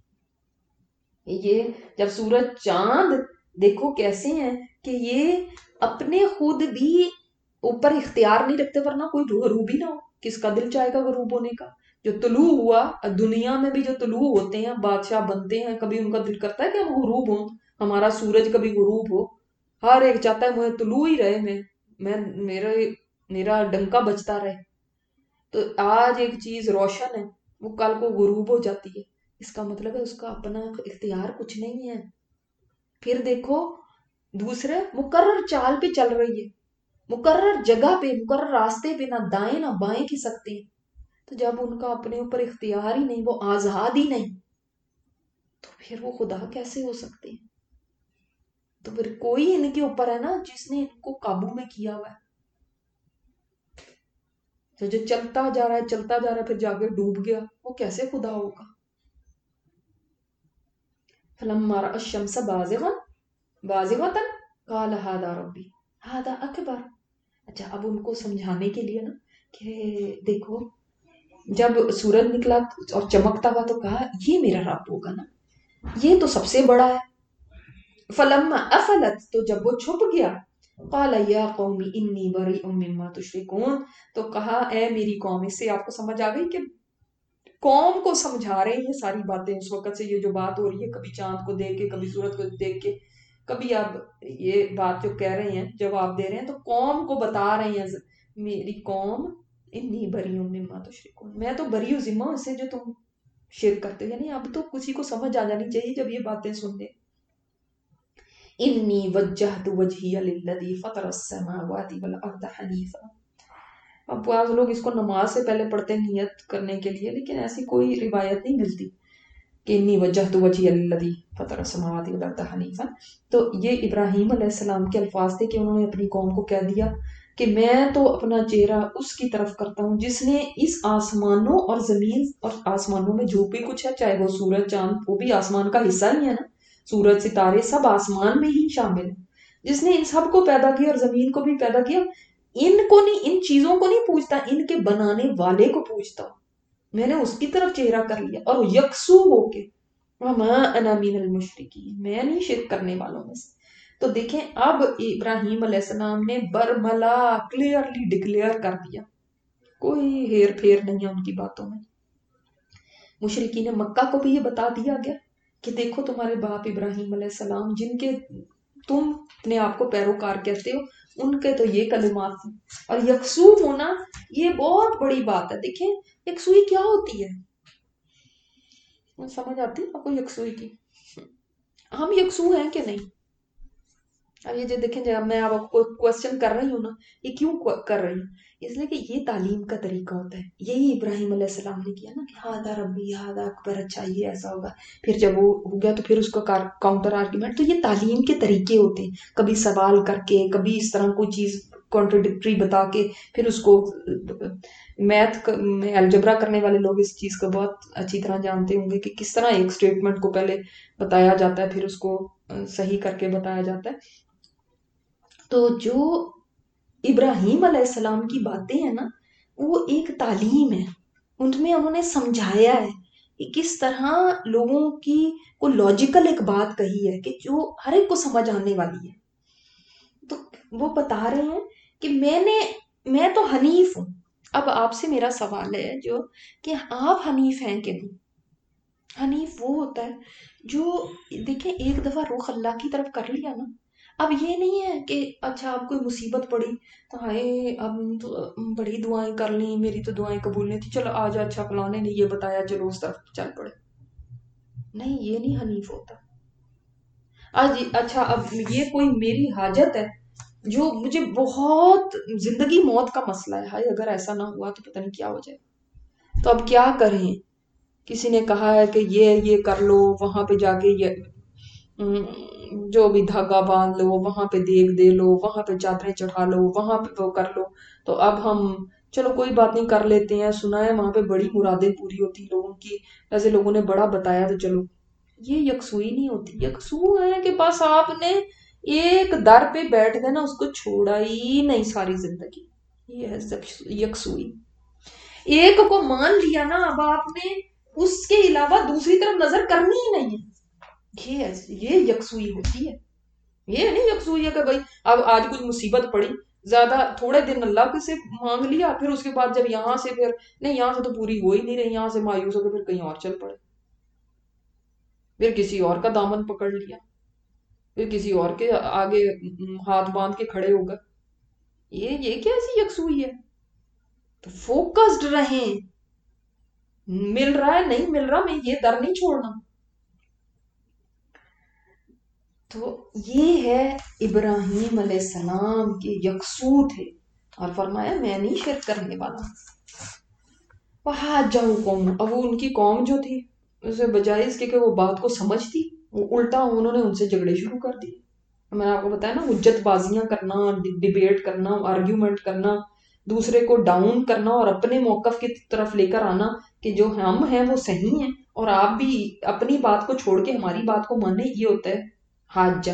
یہ جب سورج چاند دیکھو کیسے ہیں کہ یہ اپنے خود بھی اوپر اختیار نہیں رکھتے، ورنہ کوئی غروب ہی نہ ہو، کس کا دل چاہے گا غروب ہونے کا. جو طلوع ہوا دنیا میں بھی جو طلوع ہوتے ہیں بادشاہ بنتے ہیں، کبھی ان کا دل کرتا ہے کہ ہم غروب ہوں، ہمارا سورج کبھی غروب ہو. ہر ایک چاہتا ہے مجھے طلوع ہی رہے، میں میں میرا میرا ڈنکا بجتا رہے. تو آج ایک چیز روشن ہے وہ کل کو غروب ہو جاتی ہے، اس کا مطلب ہے اس کا اپنا اختیار کچھ نہیں ہے. پھر دیکھو دوسرے مقرر چال پہ چل رہی ہے، مقرر جگہ پہ، مقرر راستے پہ، نہ دائیں نہ بائیں کی سکتی ہیں. تو جب ان کا اپنے اوپر اختیار ہی نہیں، وہ آزاد ہی نہیں، تو پھر وہ خدا کیسے ہو سکتے ہیں؟ تو پھر کوئی ان کے اوپر ہے نا جس نے ان کو قابو میں کیا ہوا ہے. تو جو چلتا جا رہا ہے چلتا جا رہا ہے پھر جا کے ڈوب گیا، وہ کیسے خدا ہوگا؟ فلما رأى الشمس بازغة بازغة قال هذا ربي هذا اکبر. اچھا اب ان کو سمجھانے کے لیے نا کہ دیکھو جب سورج نکلا اور چمکتا ہوا تو کہا یہ میرا رب ہوگا نا، یہ تو سب سے بڑا ہے. فلما افلت تو جب وہ چھپ گیا قال یا قوم انی بریء مما تشرکون تو کہا اے میری قوم. اس سے آپ کو سمجھ آ گئی کہ قوم کو سمجھا رہے ہیں یہ ساری باتیں اس وقت سے. یہ جو بات ہو رہی ہے کبھی چاند کو دیکھ کے، کبھی سورج کو دیکھ کے، کبھی اب یہ بات جو کہہ رہے ہیں جواب دے رہے ہیں تو قوم کو بتا رہے ہیں میری قوم انی بریء مما تشرکون، میں تو بری و ذمہ اس سے جو تم شرک کرتے ہو. یعنی اب تو کسی کو سمجھ آ جانی چاہیے جب یہ باتیں سن لے. انی وجہت وجہی للذی فطر السماوات والارض حنیفا. اب بعض لوگ اس کو نماز سے پہلے پڑھتے ہیں نیت کرنے کے لیے، لیکن ایسی کوئی روایت نہیں ملتی کہ انی وجہت وجہی للذی فطر السماوات والارض حنیفا. تو یہ ابراہیم علیہ السلام کے الفاظ تھے کہ انہوں نے اپنی قوم کو کہہ دیا کہ میں تو اپنا چہرہ اس کی طرف کرتا ہوں جس نے اس آسمانوں اور زمین اور آسمانوں میں جو بھی کچھ ہے، چاہے وہ سورج چاند وہ بھی آسمان کا حصہ ہی ہے نا، سورج ستارے سب آسمان میں ہی شامل ہیں، جس نے ان سب کو پیدا کیا اور زمین کو بھی پیدا کیا. ان کو نہیں، ان چیزوں کو نہیں پوچھتا، ان کے بنانے والے کو پوچھتا ہوں. میں نے اس کی طرف چہرہ کر لیا اور یکسو ہو کے وما انا من المشرکین، میں نہیں شرک کرنے والوں میں سے. تو دیکھیں اب ابراہیم علیہ السلام نے برملا کلیئرلی ڈکلیئر کر دیا، کوئی ہیر پھیر نہیں ہے ان کی باتوں میں. مشرکین مکہ کو بھی یہ بتا دیا گیا کہ دیکھو تمہارے باپ ابراہیم علیہ السلام جن کے تم اپنے آپ کو پیروکار کہتے ہو، ان کے تو یہ کلمات ہیں. اور یکسو ہونا یہ بہت بڑی بات ہے. دیکھیں یکسوئی کیا ہوتی ہے، سمجھ آتی ہے آپ کو یکسوئی کی؟ ہم یکسو ہیں کہ نہیں؟ اب یہ جو دیکھیں جب میں آپ کو کوشچن کر رہی ہوں نا، یہ کیوں کر رہی ہوں؟ اس لیے کہ یہ تعلیم کا طریقہ ہوتا ہے. یہی ابراہیم علیہ السلام نے کیا نا کہ ہاذا ربی ہاذا اکبر، اچھا یہ ایسا ہوگا. پھر جب وہ ہو گیا تو پھر اس کا کاؤنٹر آرگیومنٹ. تو یہ تعلیم کے طریقے ہوتے ہیں، کبھی سوال کر کے، کبھی اس طرح کوئی چیز کانٹرڈکٹری بتا کے، پھر اس کو میتھ میں الجبرا کرنے والے لوگ اس چیز کو بہت اچھی طرح جانتے ہوں گے کہ کس طرح ایک سٹیٹمنٹ کو پہلے بتایا جاتا ہے پھر اس کو صحیح کر کے بتایا جاتا ہے. تو جو ابراہیم علیہ السلام کی باتیں ہیں نا وہ ایک تعلیم ہے، ان میں انہوں نے سمجھایا ہے کہ کس طرح لوگوں کی کو لاجیکل ایک بات کہی ہے کہ جو ہر ایک کو سمجھ آنے والی ہے. تو وہ بتا رہے ہیں کہ میں نے میں تو حنیف ہوں. اب آپ سے میرا سوال ہے جو کہ آپ حنیف ہیں کہ نہیں؟ حنیف وہ ہوتا ہے جو دیکھیں ایک دفعہ رخ اللہ کی طرف کر لیا نا، اب یہ نہیں ہے کہ اچھا اب کوئی مصیبت پڑی تو ہائے اب تو بڑی دعائیں کر لیں، میری تو دعائیں قبول نہیں تھی، چلو آج اچھا فلانے نے یہ بتایا چلو اس طرف چل پڑے. نہیں، یہ نہیں حنیف ہوتا. آج اچھا اب یہ کوئی میری حاجت ہے جو مجھے بہت زندگی موت کا مسئلہ ہے، ہائے اگر ایسا نہ ہوا تو پتہ نہیں کیا ہو جائے، تو اب کیا کریں؟ کسی نے کہا ہے کہ یہ یہ کر لو، وہاں پہ جا کے یہ جو بھی دھاگا باندھ لو، وہاں پہ دیگ دے لو، وہاں پہ چادریں چڑھا لو، وہاں پہ وہ کر لو. تو اب ہم چلو کوئی بات نہیں کر لیتے ہیں، سنا ہے وہاں پہ بڑی مرادیں پوری ہوتی لوگوں کی، ایسے لوگوں نے بڑا بتایا تو چلو. یہ یکسوئی نہیں ہوتی. یکسو ہے کہ بس آپ نے ایک در پہ بیٹھ گئے نا، اس کو چھوڑا ہی نہیں ساری زندگی. یہ ہے یکسوئی. ایک کو مان لیا نا، اب آپ نے اس کے علاوہ دوسری طرف نظر کرنی ہی نہیں ہے. یہ یہ یکسوئی ہوتی ہے. یہ نہیں یکسوئی ہے کہ بھائی اب آج کچھ مصیبت پڑی، زیادہ تھوڑے دن اللہ سے مانگ لیا، پھر اس کے بعد جب یہاں سے پھر نہیں، یہاں سے تو پوری ہو ہی نہیں رہی، یہاں سے مایوس ہو کے پھر کہیں اور چل پڑے، پھر کسی اور کا دامن پکڑ لیا، پھر کسی اور کے آگے ہاتھ باندھ کے کھڑے ہو گئے. یہ یہ کیا ایسی یکسوئی ہے؟ تو فوکسڈ رہیں. مل رہا ہے نہیں مل رہا، میں یہ در نہیں چھوڑنا. تو یہ ہے ابراہیم علیہ السلام کے یکسو تھے، اور فرمایا میں نہیں شرک کرنے والا. وہاں جاؤ قوم، اب ان کی قوم جو تھی اسے بجائے اس کے کہ وہ بات کو سمجھتی، وہ الٹا انہوں نے ان سے جھگڑے شروع کر دیے. میں نے آپ کو بتایا نا، حجت بازیاں کرنا، ڈیبیٹ کرنا، آرگیومنٹ کرنا، دوسرے کو ڈاؤن کرنا اور اپنے موقف کی طرف لے کر آنا کہ جو ہم ہیں وہ صحیح ہیں اور آپ بھی اپنی بات کو چھوڑ کے ہماری بات کو مانیں، یہ ہوتا ہے حاجہ.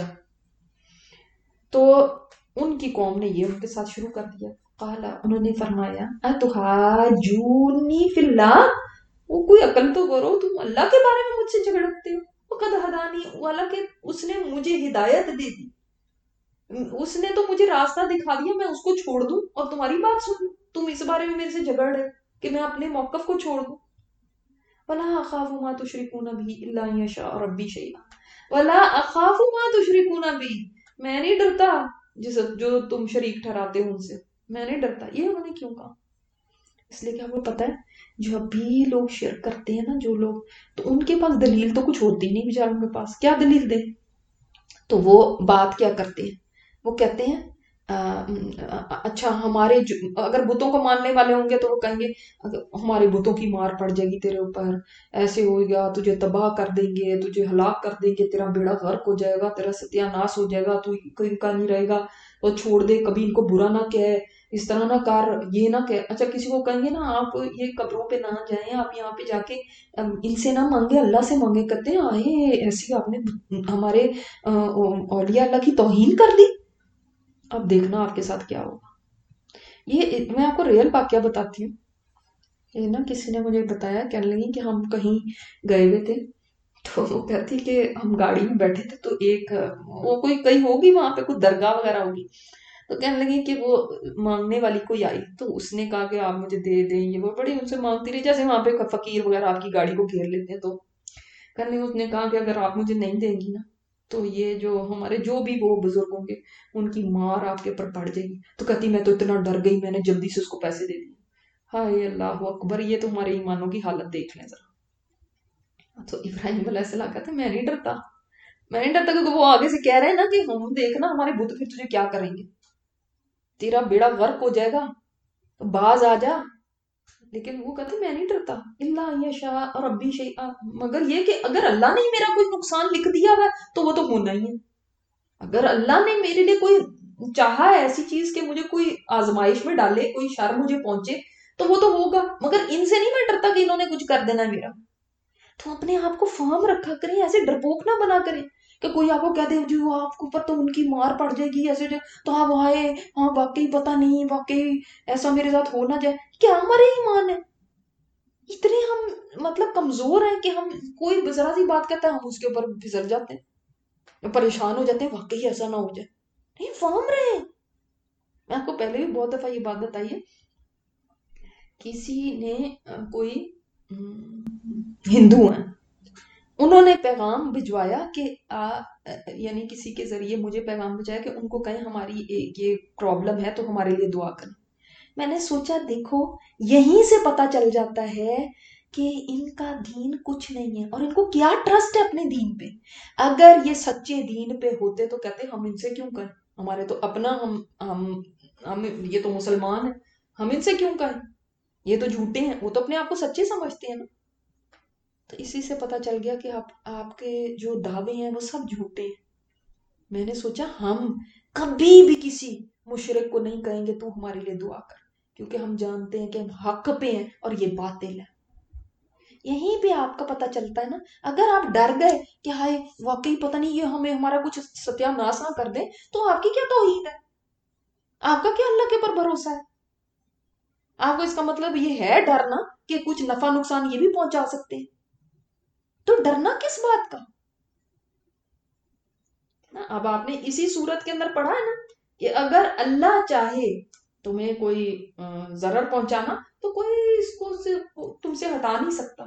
تو ان کی قوم نے یہ ان کے ساتھ شروع کر دیا. قالا، انہوں نے فرمایا اتحاجونی فی اللہ، وہ کوئی عقل تو کرو، تم اللہ کے بارے میں مجھ سے جھگڑتے ہو. وقد ہدانی، والا کہ اس نے مجھے ہدایت دے دی، اس نے تو مجھے راستہ دکھا دیا، میں اس کو چھوڑ دوں اور تمہاری بات سن لوں؟ تم اس بارے میں میرے سے جھگڑ رہے کہ میں اپنے موقف کو چھوڑ دوں. ولا اخاف ما تشركون به الا ان يشاء ربي شيئا ولا اخاف ما تشركون به، میں نہیں ڈرتا جس جو تم شریک ٹھہراتے ہو ان سے، میں نہیں ڈرتا. یہ انہوں نے کیوں کہا؟ اس لیے کہ آپ کو پتا ہے جو ابھی لوگ شرک کرتے ہیں نا، جو لوگ، تو ان کے پاس دلیل تو کچھ ہوتی نہیں بیچاروں کے پاس، کیا دلیل دیں؟ تو وہ بات کیا کرتے ہیں، وہ کہتے ہیں اچھا ہمارے اگر بتوں کو ماننے والے ہوں گے تو وہ کہیں گے ہمارے بتوں کی مار پڑ جائے گی تیرے اوپر، ایسے ہوگا، تجھے تباہ کر دیں گے، تجھے ہلاک کر دیں گے، تیرا بیڑا غرق ہو جائے گا، تیرا ستیہ ناس ہو جائے گا، تو ان کا نہیں رہے گا، وہ چھوڑ دے، کبھی ان کو برا نہ کہے، اس طرح نہ کر، یہ نہ کہ. اچھا کسی کو کہیں گے نا آپ یہ قبروں پہ نہ جائیں، آپ یہاں پہ جا کے ان سے نہ مانگے، اللہ سے مانگے. کہتے ہیں آئے ایسی آپ نے ہمارے اولیاء اللہ کی توہین کر دی. اب دیکھنا آپ کے ساتھ کیا ہوگا. یہ میں آپ کو ریئل واقعہ بتاتی ہوں. یہ نا کسی نے مجھے بتایا، کہنے لگی کہ ہم کہیں گئے ہوئے تھے، تو وہ کہتی کہ ہم گاڑی میں بیٹھے تھے، تو ایک وہ کوئی کہیں ہوگی وہاں پہ کوئی درگاہ وغیرہ ہوگی، تو کہنے لگی کہ وہ مانگنے والی کوئی آئی، تو اس نے کہا کہ آپ مجھے دے دیں، یہ وہ بڑی ان سے مانگتی رہی، جیسے وہاں پہ فقیر وغیرہ آپ کی گاڑی کو گھیر لیتے ہیں. تو کہنے لگی، اس نے کہا کہ اگر آپ مجھے نہیں دیں گی نا تو یہ جو ہمارے جو بھی وہ بزرگ ہوں گے ان کی مار آپ کے اوپر پڑ جائے گی. تو کہتی میں تو اتنا ڈر گئی، میں نے جلدی سے اس کو پیسے دے دیے. ہائے اللہ اکبر، یہ تو ہمارے ایمانوں کی حالت دیکھ لیں ذرا. تو ابراہیم علیہ السلام کہتے ہیں میں نہیں ڈرتا، میں نہیں ڈرتا، کیونکہ وہ آگے سے کہہ رہے ہیں نا کہ ہم دیکھنا ہمارے بت پھر تجھے کیا کریں گے، تیرا بیڑا غرق ہو جائے گا، تو باز آ جا. لیکن وہ کہتے میں نہیں ڈرتا، اللہ یشاء ربی شیئا، مگر یہ کہ اگر اللہ نے میرا کوئی نقصان لکھ دیا ہوا تو وہ تو ہونا ہی ہے. اگر اللہ نے میرے لیے کوئی چاہا ہے ایسی چیز کہ مجھے کوئی آزمائش میں ڈالے، کوئی شر مجھے پہنچے، تو وہ تو ہوگا، مگر ان سے نہیں میں ڈرتا کہ انہوں نے کچھ کر دینا ہے میرا. تو اپنے آپ کو فارم رکھا کریں، ایسے ڈرپوک نہ بنا کریں کہ کوئی آپ کو کہہ دے جو آپ کو اوپر تو ان کی مار پڑ جائے گی ایسے، تو آپ آئے ہاں واقعی پتہ نہیں، واقعی ایسا میرے ساتھ ہو نہ جائے. کیا ہمارے ایمان ہے؟ اتنے ہم مطلب کمزور ہیں کہ ہم کوئی ذرا سی بات کہتا ہے ہم اس کے اوپر پھسل جاتے ہیں، پریشان ہو جاتے ہیں، واقعی ایسا نہ ہو جائے. نہیں، فارم رہے. میں آپ کو پہلے بھی بہت دفعہ یہ بات بتائی ہے، کسی نے کوئی ہندو ہیں، انہوں نے پیغام بھجوایا کہ آ, یعنی کسی کے ذریعے مجھے پیغام بھجوایا کہ ان کو کہیں ہماری یہ پرابلم ہے تو ہمارے لیے دعا کریں. میں نے سوچا دیکھو یہیں سے پتا چل جاتا ہے کہ ان کا دین کچھ نہیں ہے اور ان کو کیا ٹرسٹ ہے اپنے دین پہ. اگر یہ سچے دین پہ ہوتے تو کہتے ہم ان سے کیوں کریں، ہمارے تو اپنا ہم ہم ہم یہ تو مسلمان ہیں، ہم ان سے کیوں کریں، یہ تو جھوٹے ہیں. وہ تو اپنے آپ کو سچے سمجھتے ہیں نا. تو اسی سے پتا چل گیا کہ آپ آپ کے جو دعوے ہیں وہ سب جھوٹے ہیں. میں نے سوچا ہم کبھی بھی کسی مشرک کو نہیں کہیں گے تو ہمارے لیے دعا کر، کیونکہ ہم جانتے ہیں کہ ہم حق پہ ہیں اور یہ باطل ہے۔ یہیں پہ آپ کا پتہ چلتا ہے نا، اگر آپ ڈر گئے کہ ہائے واقعی پتہ نہیں یہ ہمیں ہمارا کچھ ستیہ ناش نہ کر دے، تو آپ کی کیا توحید ہے؟ آپ کا کیا اللہ کے پر بھروسہ ہے؟ آپ کو اس کا مطلب یہ ہے ڈرنا کہ کچھ نفع نقصان یہ بھی پہنچا سکتے ہیں، تو ڈرنا کس بات کا؟ اب آپ نے اسی صورت کے اندر پڑھا ہے نا کہ اگر اللہ چاہے تمہیں کوئی ضرر پہنچانا تو کوئی اس کو سے تم سے ہٹا نہیں سکتا۔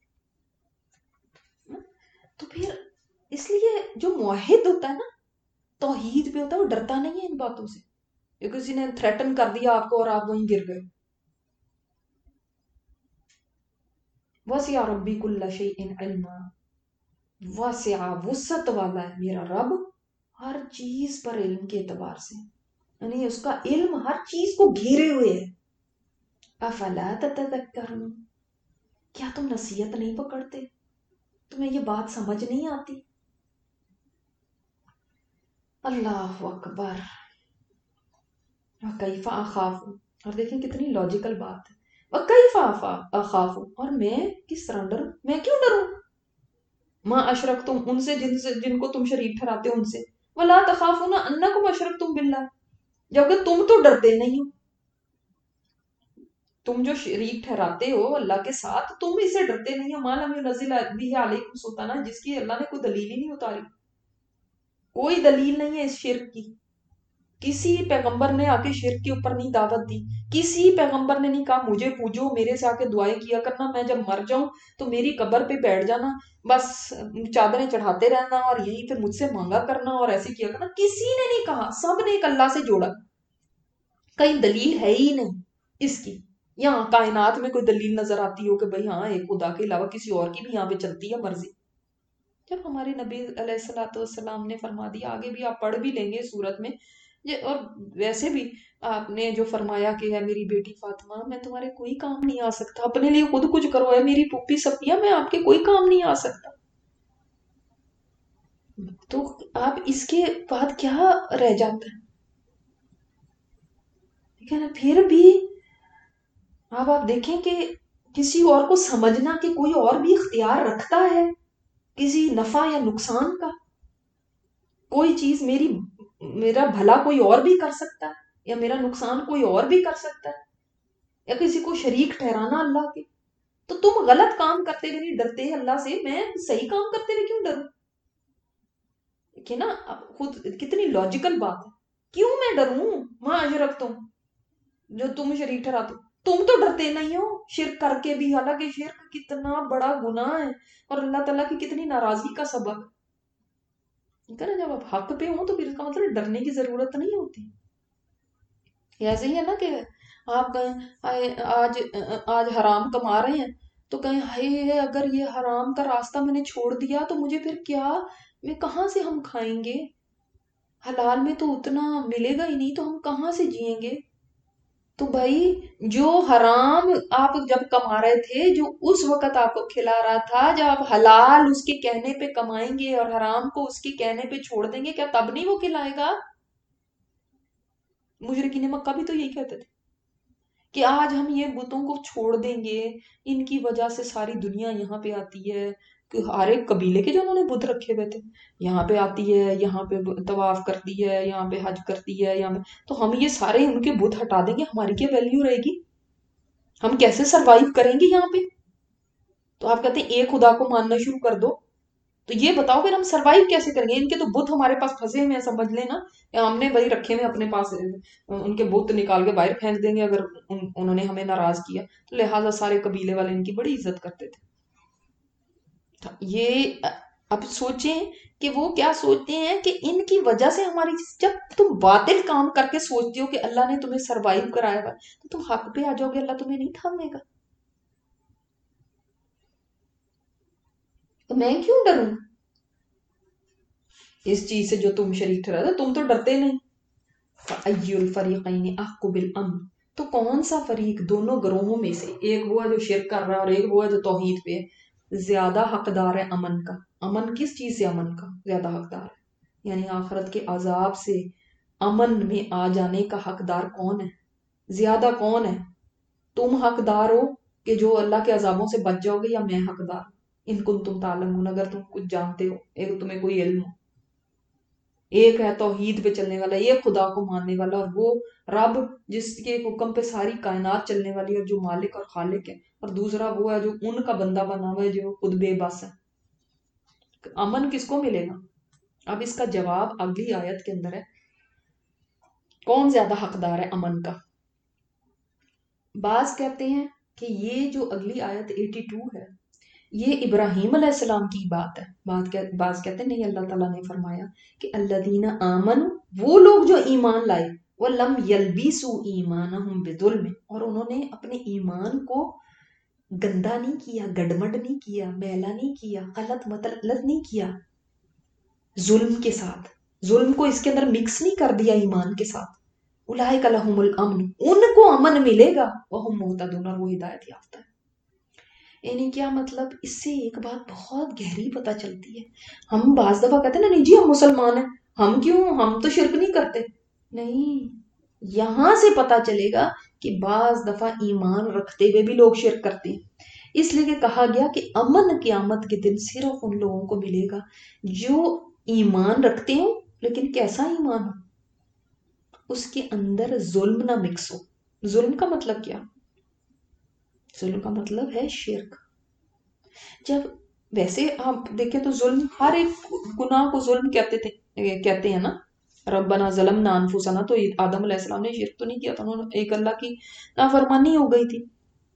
تو پھر اس لیے جو موحد ہوتا ہے نا، توحید پہ ہوتا ہے، وہ ڈرتا نہیں ہے ان باتوں سے کہ کسی نے تھریٹن کر دیا آپ کو اور آپ وہیں گر گئے۔ وسع ربی کل شیء علما، وسع وسعت والا ہے میرا رب ہر چیز پر علم کے اعتبار سے، یعنی اس کا علم ہر چیز کو گھیرے ہوئے ہے۔ افلا تتذکرون، کیا تم نصیحت نہیں پکڑتے؟ تمہیں یہ بات سمجھ نہیں آتی؟ اللہ اکبر۔ وکیف اخاف، اور دیکھیں کتنی لاجیکل بات ہے، وکیف اخاف، اور میں کس طرح ڈروں، میں کیوں ڈروں؟ ما اشرکتم، ان سے جن سے جن کو تم شریک ٹھہراتے ہو ان سے، ولا تخافون انکم اشرکتم باللہ، جبکہ تم تو ڈرتے نہیں ہو، تم جو شریک ٹھہراتے ہو اللہ کے ساتھ تم اسے ڈرتے نہیں ہو، ما لم ينزل به علیکم سلطانہ، جس کی اللہ نے کوئی دلیل ہی نہیں اتاری، کوئی دلیل نہیں ہے اس شرک کی، کسی پیغمبر نے آ کے شرک کے اوپر نہیں دعوت دی، کسی پیغمبر نے نہیں کہا مجھے پوجو، میرے سے آ کے دعائیں کیا کرنا، میں جب مر جاؤں تو میری قبر پہ بیٹھ جانا، بس چادریں چڑھاتے رہنا اور یہیں پہ مجھ سے مانگا کرنا اور ایسے کیا کرنا، کسی نے نہیں کہا، سب نے ایک اللہ سے جوڑا، کہیں دلیل ہے ہی نہیں اس کی۔ یہاں کائنات میں کوئی دلیل نظر آتی ہو کہ بھئی ہاں ایک خدا کے علاوہ کسی اور کی بھی یہاں پہ چلتی ہے مرضی؟ جب ہمارے نبی علیہ الصلوۃ والسلام نے فرما دیا، آگے بھی آپ پڑھ بھی لیں گے سورت میں، اور ویسے بھی آپ نے جو فرمایا کہ ہے میری بیٹی فاطمہ میں تمہارے کوئی کام نہیں آ سکتا، اپنے لیے خود کچھ کرو، ہے میری پھوپھی صفیہ میں آپ کے کوئی کام نہیں آ سکتا، تو آپ اس کے بعد کیا رہ جاتا ہے؟ ٹھیک ہے نا؟ پھر بھی اب آپ دیکھیں کہ کسی اور کو سمجھنا کہ کوئی اور بھی اختیار رکھتا ہے کسی نفع یا نقصان کا، کوئی چیز میری میرا بھلا کوئی اور بھی کر سکتا ہے یا میرا نقصان کوئی اور بھی کر سکتا ہے، یا کسی کو شریک ٹھہرانا اللہ کے، تو تم غلط کام کرتے ہوئے نہیں ڈرتے اللہ سے، میں صحیح کام کرتے ہوئے کیوں ڈروں؟ کہ نا خود کتنی لاجیکل بات ہے، کیوں میں ڈروں؟ ماں اشرکتم، جو تم شریک ٹھہراتے ہو، تم تو ڈرتے نہیں ہو شرک کر کے بھی، حالانکہ شرک کتنا بڑا گناہ ہے اور اللہ تعالیٰ کی کتنی ناراضگی کا سبب ہے نا۔ جب آپ حق پہ ہوں تو پھر اس کا مطلب ڈرنے کی ضرورت نہیں ہوتی۔ ایسے ہی ہے نا کہ آپ کہیں آج آج حرام کما رہے ہیں تو کہیں ہائے اگر یہ حرام کا راستہ میں نے چھوڑ دیا تو مجھے پھر کیا، میں کہاں سے ہم کھائیں گے، حلال میں تو اتنا ملے گا ہی نہیں تو ہم کہاں سے جئیں گے؟ تو بھائی جو حرام آپ جب کما رہے تھے، جو اس وقت آپ کو کھلا رہا تھا، جب آپ حلال اس کے کہنے پہ کمائیں گے اور حرام کو اس کے کہنے پہ چھوڑ دیں گے، کیا تب نہیں وہ کھلائے گا؟ مشرکین مکہ بھی تو یہی کہتے تھے کہ آج ہم یہ بتوں کو چھوڑ دیں گے، ان کی وجہ سے ساری دنیا یہاں پہ آتی ہے، کہ ہر ایک قبیلے کے جو انہوں نے بت رکھے ہوئے تھے یہاں پہ آتی ہے، یہاں پہ طواف کرتی ہے، یہاں پہ حج کرتی ہے، یہاں پہ، تو ہم یہ سارے ان کے بت ہٹا دیں گے، ہماری کیا ویلیو رہے گی؟ ہم کیسے سروائیو کریں گے یہاں پہ؟ تو آپ کہتے ہیں ایک خدا کو ماننا شروع کر دو، تو یہ بتاؤ پھر ہم سروائیو کیسے کریں گے؟ ان کے تو بت ہمارے پاس پھنسے ہوئے ہیں، سمجھ لیں نا، ہم نے وہی رکھے ہوئے اپنے پاس، ان کے بت نکال کے باہر پھینک دیں گے اگر انہوں نے ہمیں ناراض کیا، تو لہٰذا سارے قبیلے والے ان کی بڑی عزت کرتے تھے۔ یہ اب سوچیں کہ وہ کیا سوچتے ہیں کہ ان کی وجہ سے ہماری، جب تم باطل کام کر کے سوچتے ہو کہ اللہ نے تمہیں سروائیو کرایا گا تو تم حق پہ آ جاؤ گے، اللہ تمہیں نہیں تھامے گا؟ تو میں کیوں ڈروں اس چیز سے جو تم شریک ٹھہرا، تم تو ڈرتے نہیں۔ فَأَيُّ الْفَرِيقَيْنِ أَحَقُّ بِالْأَمْنِ، تو کون سا فریق دونوں گروہوں میں سے، ایک وہ ہے جو شرک کر رہا ہے اور ایک وہ ہے جو توحید پہ ہے، زیادہ حقدار ہے امن کا؟ امن کس چیز سے؟ امن کا زیادہ حقدار ہے یعنی آخرت کے عذاب سے امن میں آ جانے کا حقدار کون ہے؟ زیادہ کون ہے؟ تم حقدار ہو کہ جو اللہ کے عذابوں سے بچ جاؤ گے، یا میں حقدار ہوں؟ ان کو تم تعلمون، اگر تم کچھ جانتے ہو، ایک تمہیں کوئی علم ہو۔ ایک ہے توحید پہ چلنے والا، ایک خدا کو ماننے والا، اور وہ رب جس کے حکم پہ ساری کائنات چلنے والی ہے، اور جو مالک اور خالق ہے، اور دوسرا وہ ہے جو ان کا بندہ بنا ہوا ہے جو خود بے بس ہے۔ امن کس کو ملے گا؟ اب اس کا جواب اگلی آیت کے اندر ہے، کون زیادہ حقدار ہے امن کا؟ بعض کہتے ہیں کہ یہ جو اگلی آیت اٹھاسی ہے یہ ابراہیم علیہ السلام کی بات ہے۔ بعض کہتے ہیں نہیں، اللہ تعالیٰ نے فرمایا کہ الذین آمنوا، وہ لوگ جو ایمان لائے، وَلَمْ يَلْبِسُوا إِيمَانَهُمْ بِظُلْمٍ، اور انہوں نے اپنے ایمان کو گندا نہیں کیا، گڑمڑ نہیں کیا، میلا نہیں کیا، غلط مطلب نہیں کیا ظلم کے ساتھ، ظلم کو اس کے اندر مکس نہیں کر دیا ایمان کے ساتھ۔ اولئک لہم الامن، ان کو امن ملے گا، وہم مہتدون، اور وہ ہدایت یافتہ ہے۔ یعنی کیا مطلب؟ اس سے ایک بات بہت گہری پتہ چلتی ہے۔ ہم بعض دفعہ کہتے ہیں نا نہیں جی ہم مسلمان ہیں، ہم کیوں، ہم تو شرک نہیں کرتے۔ نہیں، یہاں سے پتہ چلے گا کہ بعض دفعہ ایمان رکھتے ہوئے بھی لوگ شرک کرتے ہیں۔ اس لیے کہ کہا گیا کہ امن قیامت کے دن صرف ان لوگوں کو ملے گا جو ایمان رکھتے ہوں، لیکن کیسا ایمان ہو؟ اس کے اندر ظلم نہ مکس ہو۔ ظلم کا مطلب کیا؟ ظلم کا مطلب ہے شرک۔ جب ویسے آپ دیکھیں تو ظلم، ہر ایک گناہ کو ظلم کہتے تھے، کہتے ہیں نا، ربنا ظلمنا انفسنا، تو آدم علیہ السلام نے شرک تو نہیں کیا تھا، انہوں نے ایک اللہ کی نافرمانی ہو گئی تھی،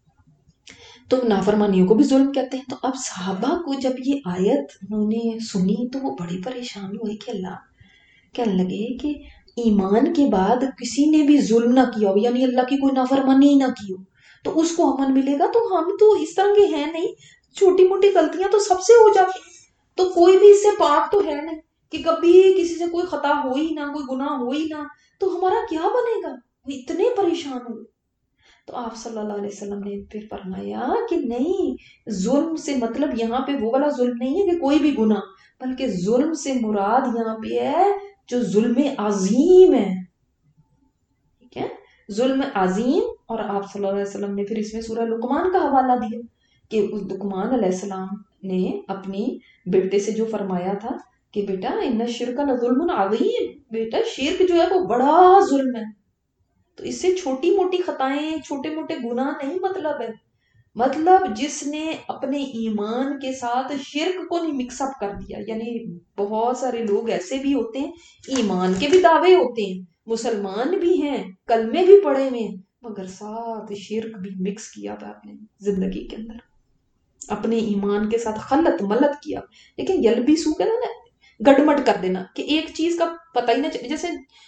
تو نافرمانیوں کو بھی ظلم کہتے ہیں۔ تو اب صحابہ کو جب یہ آیت انہوں نے سنی تو وہ بڑی پریشان ہوئی کہ اللہ، کہنے لگے کہ ایمان کے بعد کسی نے بھی ظلم نہ کیا ہو، یعنی اللہ کی کوئی نافرمانی ہی نہ کی ہو، تو اس کو امن ملے گا۔ تو ہم تو اس طرح کے ہیں نہیں، چھوٹی موٹی غلطیاں تو سب سے ہو جاتی، تو کوئی بھی اس سے پاک تو ہے نہیں کہ کبھی کسی سے کوئی خطا ہو ہی نہ، کوئی گناہ ہو ہی نہ، تو ہمارا کیا بنے گا؟ وہ اتنے پریشان ہوئے۔ تو آپ صلی اللہ علیہ وسلم نے پھر فرمایا کہ نہیں، ظلم سے مطلب یہاں پہ وہ والا ظلم نہیں ہے کہ کوئی بھی گناہ، بلکہ ظلم سے مراد یہاں پہ ہے جو ظلم عظیم ہے، ٹھیک ہے، ظلم عظیم۔ اور آپ صلی اللہ علیہ وسلم نے پھر اس میں سورہ لقمان کا حوالہ دیا کہ اس لقمان علیہ السلام نے اپنی بیٹے سے جو فرمایا تھا کہ بیٹا ان الشرک لظلم عظیم، بیٹا شرک جو ہے وہ بڑا ظلم ہے۔ تو اس سے چھوٹی موٹی خطائیں، چھوٹے موٹے گناہ نہیں مطلب ہے، مطلب جس نے اپنے ایمان کے ساتھ شرک کو نہیں مکس اپ کر دیا۔ یعنی بہت سارے لوگ ایسے بھی ہوتے ہیں، ایمان کے بھی دعوے ہوتے ہیں، مسلمان بھی ہیں، کلمے بھی پڑھے ہوئے ہیں، مگر ساتھ شرک بھی مکس کیا تھا اپنے زندگی کے اندر، اپنے ایمان کے ساتھ خلط ملط کیا۔ لیکن یلبسو کہنا نا، گڑمٹ کر دینا، کہ ایک چیز کا پتہ ہی نہ چلے۔ جیسے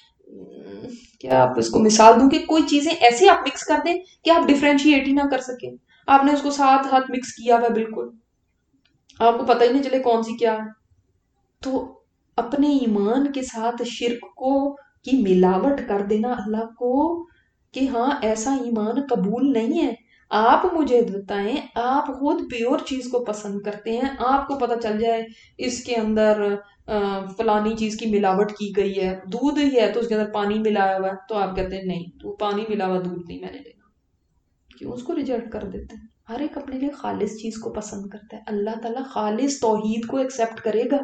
کیا آپ اس کو مثال دوں کہ کوئی چیزیں ایسے آپ مکس کر دیں کہ آپ ڈیفرینشیٹ ہی نہ کر سکیں، آپ نے اس کو ساتھ ہاتھ مکس کیا ہوا بالکل، آپ کو پتہ ہی نہیں چلے کون سی کیا ہے۔ تو اپنے ایمان کے ساتھ شرک کو کی ملاوٹ کر دینا اللہ کو کہ ہاں ایسا ایمان قبول نہیں ہے۔ آپ مجھے بتائیں، آپ خود پیور چیز کو پسند کرتے ہیں، آپ کو پتہ چل جائے اس کے اندر فلانی چیز کی ملاوٹ کی گئی ہے، دودھ ہی ہے تو اس کے اندر پانی ملایا ہوا ہے، تو آپ کہتے ہیں نہیں، تو پانی ملا ہوا دودھ نہیں میں نے لینا، کیوں اس کو ریجیکٹ کر دیتے ہیں؟ ہر ایک اپنے لیے خالص چیز کو پسند کرتا ہے۔ اللہ تعالیٰ خالص توحید کو ایکسپٹ کرے گا؟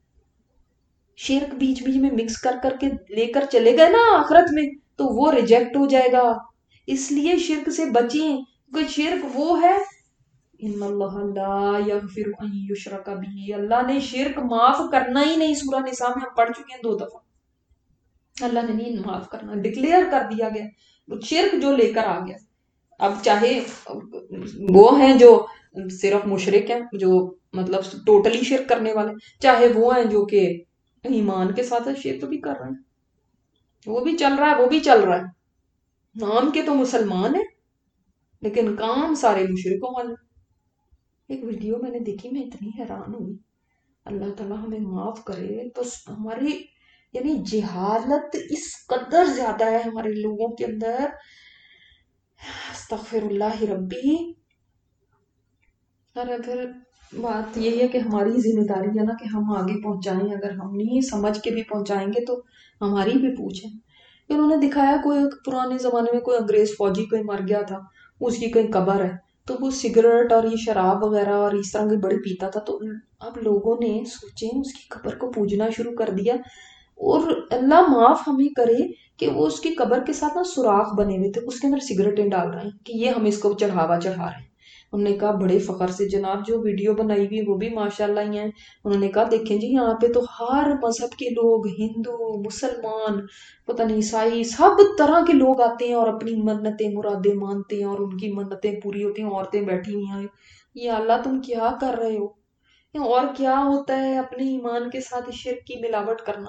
شرک بیچ بیچ میں مکس کر کر کے لے کر چلے گئے نا آخرت میں، تو وہ ریجیکٹ ہو جائے گا۔ اس لیے شرک سے بچیں، کوئی شرک وہ ہے، ان اللہ لا یغفر ان یشرک بہ، اللہ نے شرک معاف کرنا ہی نہیں۔ سورہ نساء میں ہم پڑھ چکے ہیں دو دفعہ، اللہ نے نہیں معاف کرنا، ڈکلیئر کر دیا گیا شرک جو لے کر آ گیا۔ اب چاہے وہ ہیں جو صرف مشرک ہیں، جو مطلب ٹوٹلی شرک کرنے والے، چاہے وہ ہیں جو کہ ایمان کے ساتھ شرک بھی کر رہے ہیں، وہ بھی چل رہا ہے، وہ بھی چل رہا ہے، نام کے تو مسلمان ہیں لیکن کام سارے مشرکوں والے۔ ایک ویڈیو میں نے دیکھی، میں اتنی حیران ہوئی، اللہ تعالیٰ ہمیں معاف کرے، تو ہماری یعنی جہالت اس قدر زیادہ ہے ہمارے لوگوں کے اندر، استغفر اللہ ربی۔ اور پھر بات یہی ہے کہ ہماری ذمہ داری ہے نا کہ ہم آگے پہنچائیں، اگر ہم نہیں سمجھ کے بھی پہنچائیں گے تو ہماری بھی پوچھ ہے۔ انہوں نے دکھایا کوئی پرانے زمانے میں کوئی انگریز فوجی کوئی مر گیا تھا، اس کی کوئی قبر ہے، تو وہ سگریٹ اور یہ شراب وغیرہ اور اس طرح کی بڑی پیتا تھا، تو اب لوگوں نے سوچے اس کی قبر کو پوجنا شروع کر دیا، اور اللہ معاف ہمیں کرے کہ وہ اس کی قبر کے ساتھ نا سوراخ بنے ہوئے تھے، اس کے اندر سگریٹیں ڈال رہے ہیں کہ یہ ہم اس کو چڑھاوا چڑھا رہے ہیں۔ انہوں نے کہا بڑے فخر سے جناب جو ویڈیو بنائی ہوئی وہ بھی ماشاءاللہ ہی ہیں، انہوں نے کہا دیکھیں جی یہاں پہ تو ہر مذہب کے لوگ، ہندو، مسلمان، پتہ نہیں عیسائی، سب طرح کے لوگ آتے ہیں اور اپنی منتیں مرادیں مانتے ہیں اور ان کی منتیں پوری ہوتی ہیں، عورتیں بیٹھی ہوئی ہیں۔ یہ اللہ تم کیا کر رہے ہو؟ اور کیا ہوتا ہے اپنے ایمان کے ساتھ شرک کی ملاوٹ کرنا؟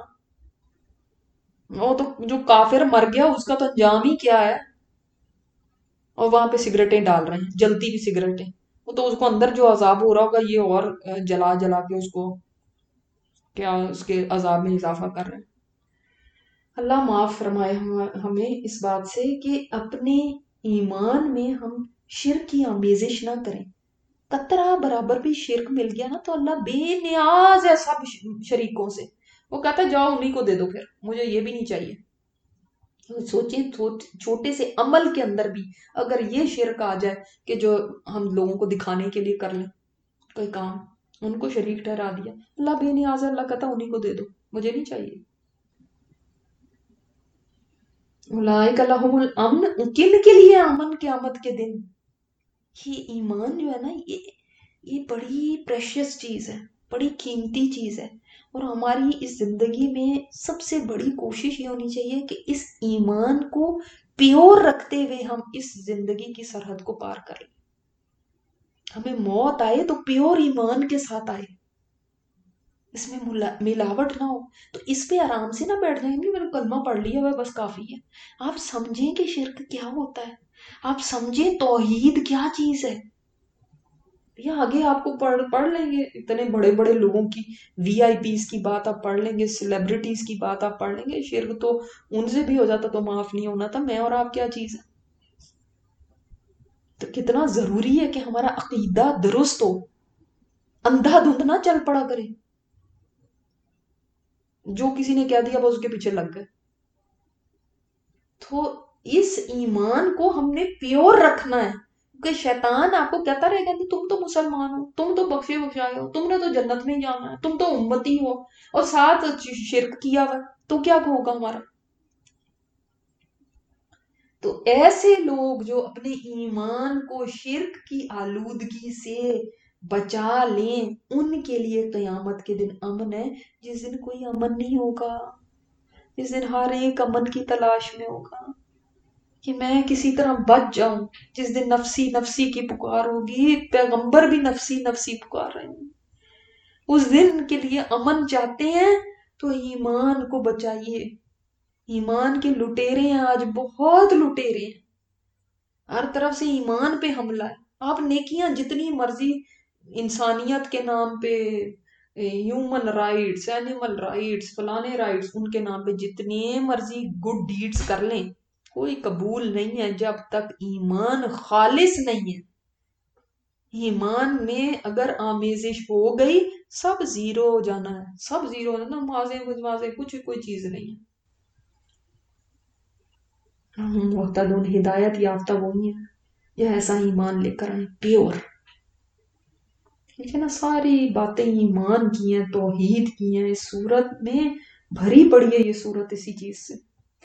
وہ تو جو کافر مر گیا اس کا تو انجام ہی کیا ہے، اور وہاں پہ سگریٹیں ڈال رہے ہیں، جلتی بھی سگریٹیں، وہ تو اس کو اندر جو عذاب ہو رہا ہوگا یہ اور جلا جلا کے اس کو کیا اس کے عذاب میں اضافہ کر رہے ہیں۔ اللہ معاف فرمائے ہمیں اس بات سے کہ اپنے ایمان میں ہم شرک کی آمیزش نہ کریں۔ قطرہ برابر بھی شرک مل گیا نا تو اللہ بے نیاز ہے سب شریکوں سے، وہ کہتا ہے جاؤ انہی کو دے دو، پھر مجھے یہ بھی نہیں چاہیے۔ سوچیں چھوٹے سے عمل کے اندر بھی اگر یہ شرک آ جائے کہ جو ہم لوگوں کو دکھانے کے لیے کر لیں کوئی کام، ان کو شریک ٹھہرا دیا، اللہ بے نیاز ہے، اللہ کہتا انہی کو دے دو، مجھے نہیں چاہیے۔ اولئک لہم الامن، کن کے لیے امن قیامت کے دن؟ یہ ایمان جو ہے نا یہ یہ بڑی پریشیس چیز ہے، بڑی قیمتی چیز ہے، اور ہماری اس زندگی میں سب سے بڑی کوشش یہ ہونی چاہیے کہ اس ایمان کو پیور رکھتے ہوئے ہم اس زندگی کی سرحد کو پار کریں۔ ہمیں موت آئے تو پیور ایمان کے ساتھ آئے، اس میں ملاوٹ نہ ہو۔ تو اس پہ آرام سے نہ بیٹھ جائیں گے میں نے کلمہ پڑھ لیا ہے بس کافی ہے۔ آپ سمجھیں کہ شرک کیا ہوتا ہے، آپ سمجھیں توحید کیا چیز ہے۔ یا آگے آپ کو پڑھ پڑھ لیں گے اتنے بڑے بڑے لوگوں کی، وی آئی پیز کی بات آپ پڑھ لیں گے، سیلیبریٹیز کی بات آپ پڑھ لیں گے، شرک تو ان سے بھی ہو جاتا تو معاف نہیں ہونا تھا، میں اور آپ کیا چیز ہے۔ تو کتنا ضروری ہے کہ ہمارا عقیدہ درست ہو، اندھا دھند نہ چل پڑا کرے، جو کسی نے کہہ دیا بس اس کے پیچھے لگ گئے۔ تو اس ایمان کو ہم نے پیور رکھنا ہے، کہ شیطان آپ کو کہتا رہے گا کہ تم تو مسلمان ہو، تم تو بخشے بخشائے ہو، تم نے تو جنت میں جانا ہے، تم تو امتی ہو، اور ساتھ شرک کیا ہوا، تو کیا ہوگا ہمارا؟ تو ایسے لوگ جو اپنے ایمان کو شرک کی آلودگی سے بچا لیں ان کے لیے قیامت کے دن امن ہے، جس دن کوئی امن نہیں ہوگا، جس دن ہر ایک امن کی تلاش میں ہوگا کہ میں کسی طرح بچ جاؤں، جس دن نفسی نفسی کی پکار ہوگی، پیغمبر بھی نفسی نفسی پکار رہے ہیں۔ اس دن کے لیے امن چاہتے ہیں تو ایمان کو بچائیے۔ ایمان کے لٹیرے ہیں آج، بہت لٹیرے ہیں، ہر طرف سے ایمان پہ حملہ ہے۔ آپ نیکیاں جتنی مرضی انسانیت کے نام پہ، ہیومن رائٹس، اینیمل رائٹس، فلانے رائٹس، ان کے نام پہ جتنے مرضی گڈ ڈیڈز کر لیں، کوئی قبول نہیں ہے جب تک ایمان خالص نہیں ہے۔ ایمان میں اگر آمیزش ہو گئی سب زیرو ہو جانا ہے، سب زیرو ہو جانا، نمازیں مجمازیں کچھ کوئی چیز نہیں ہے۔ محتدون ہدایت یافتہ وہی ہیں جو ایسا ایمان لے کر آئیں پیور۔ ٹھیک ہے نا، ساری باتیں ایمان کی ہیں، توحید کی ہیں، اس صورت میں بھری پڑی ہے یہ صورت اسی چیز سے۔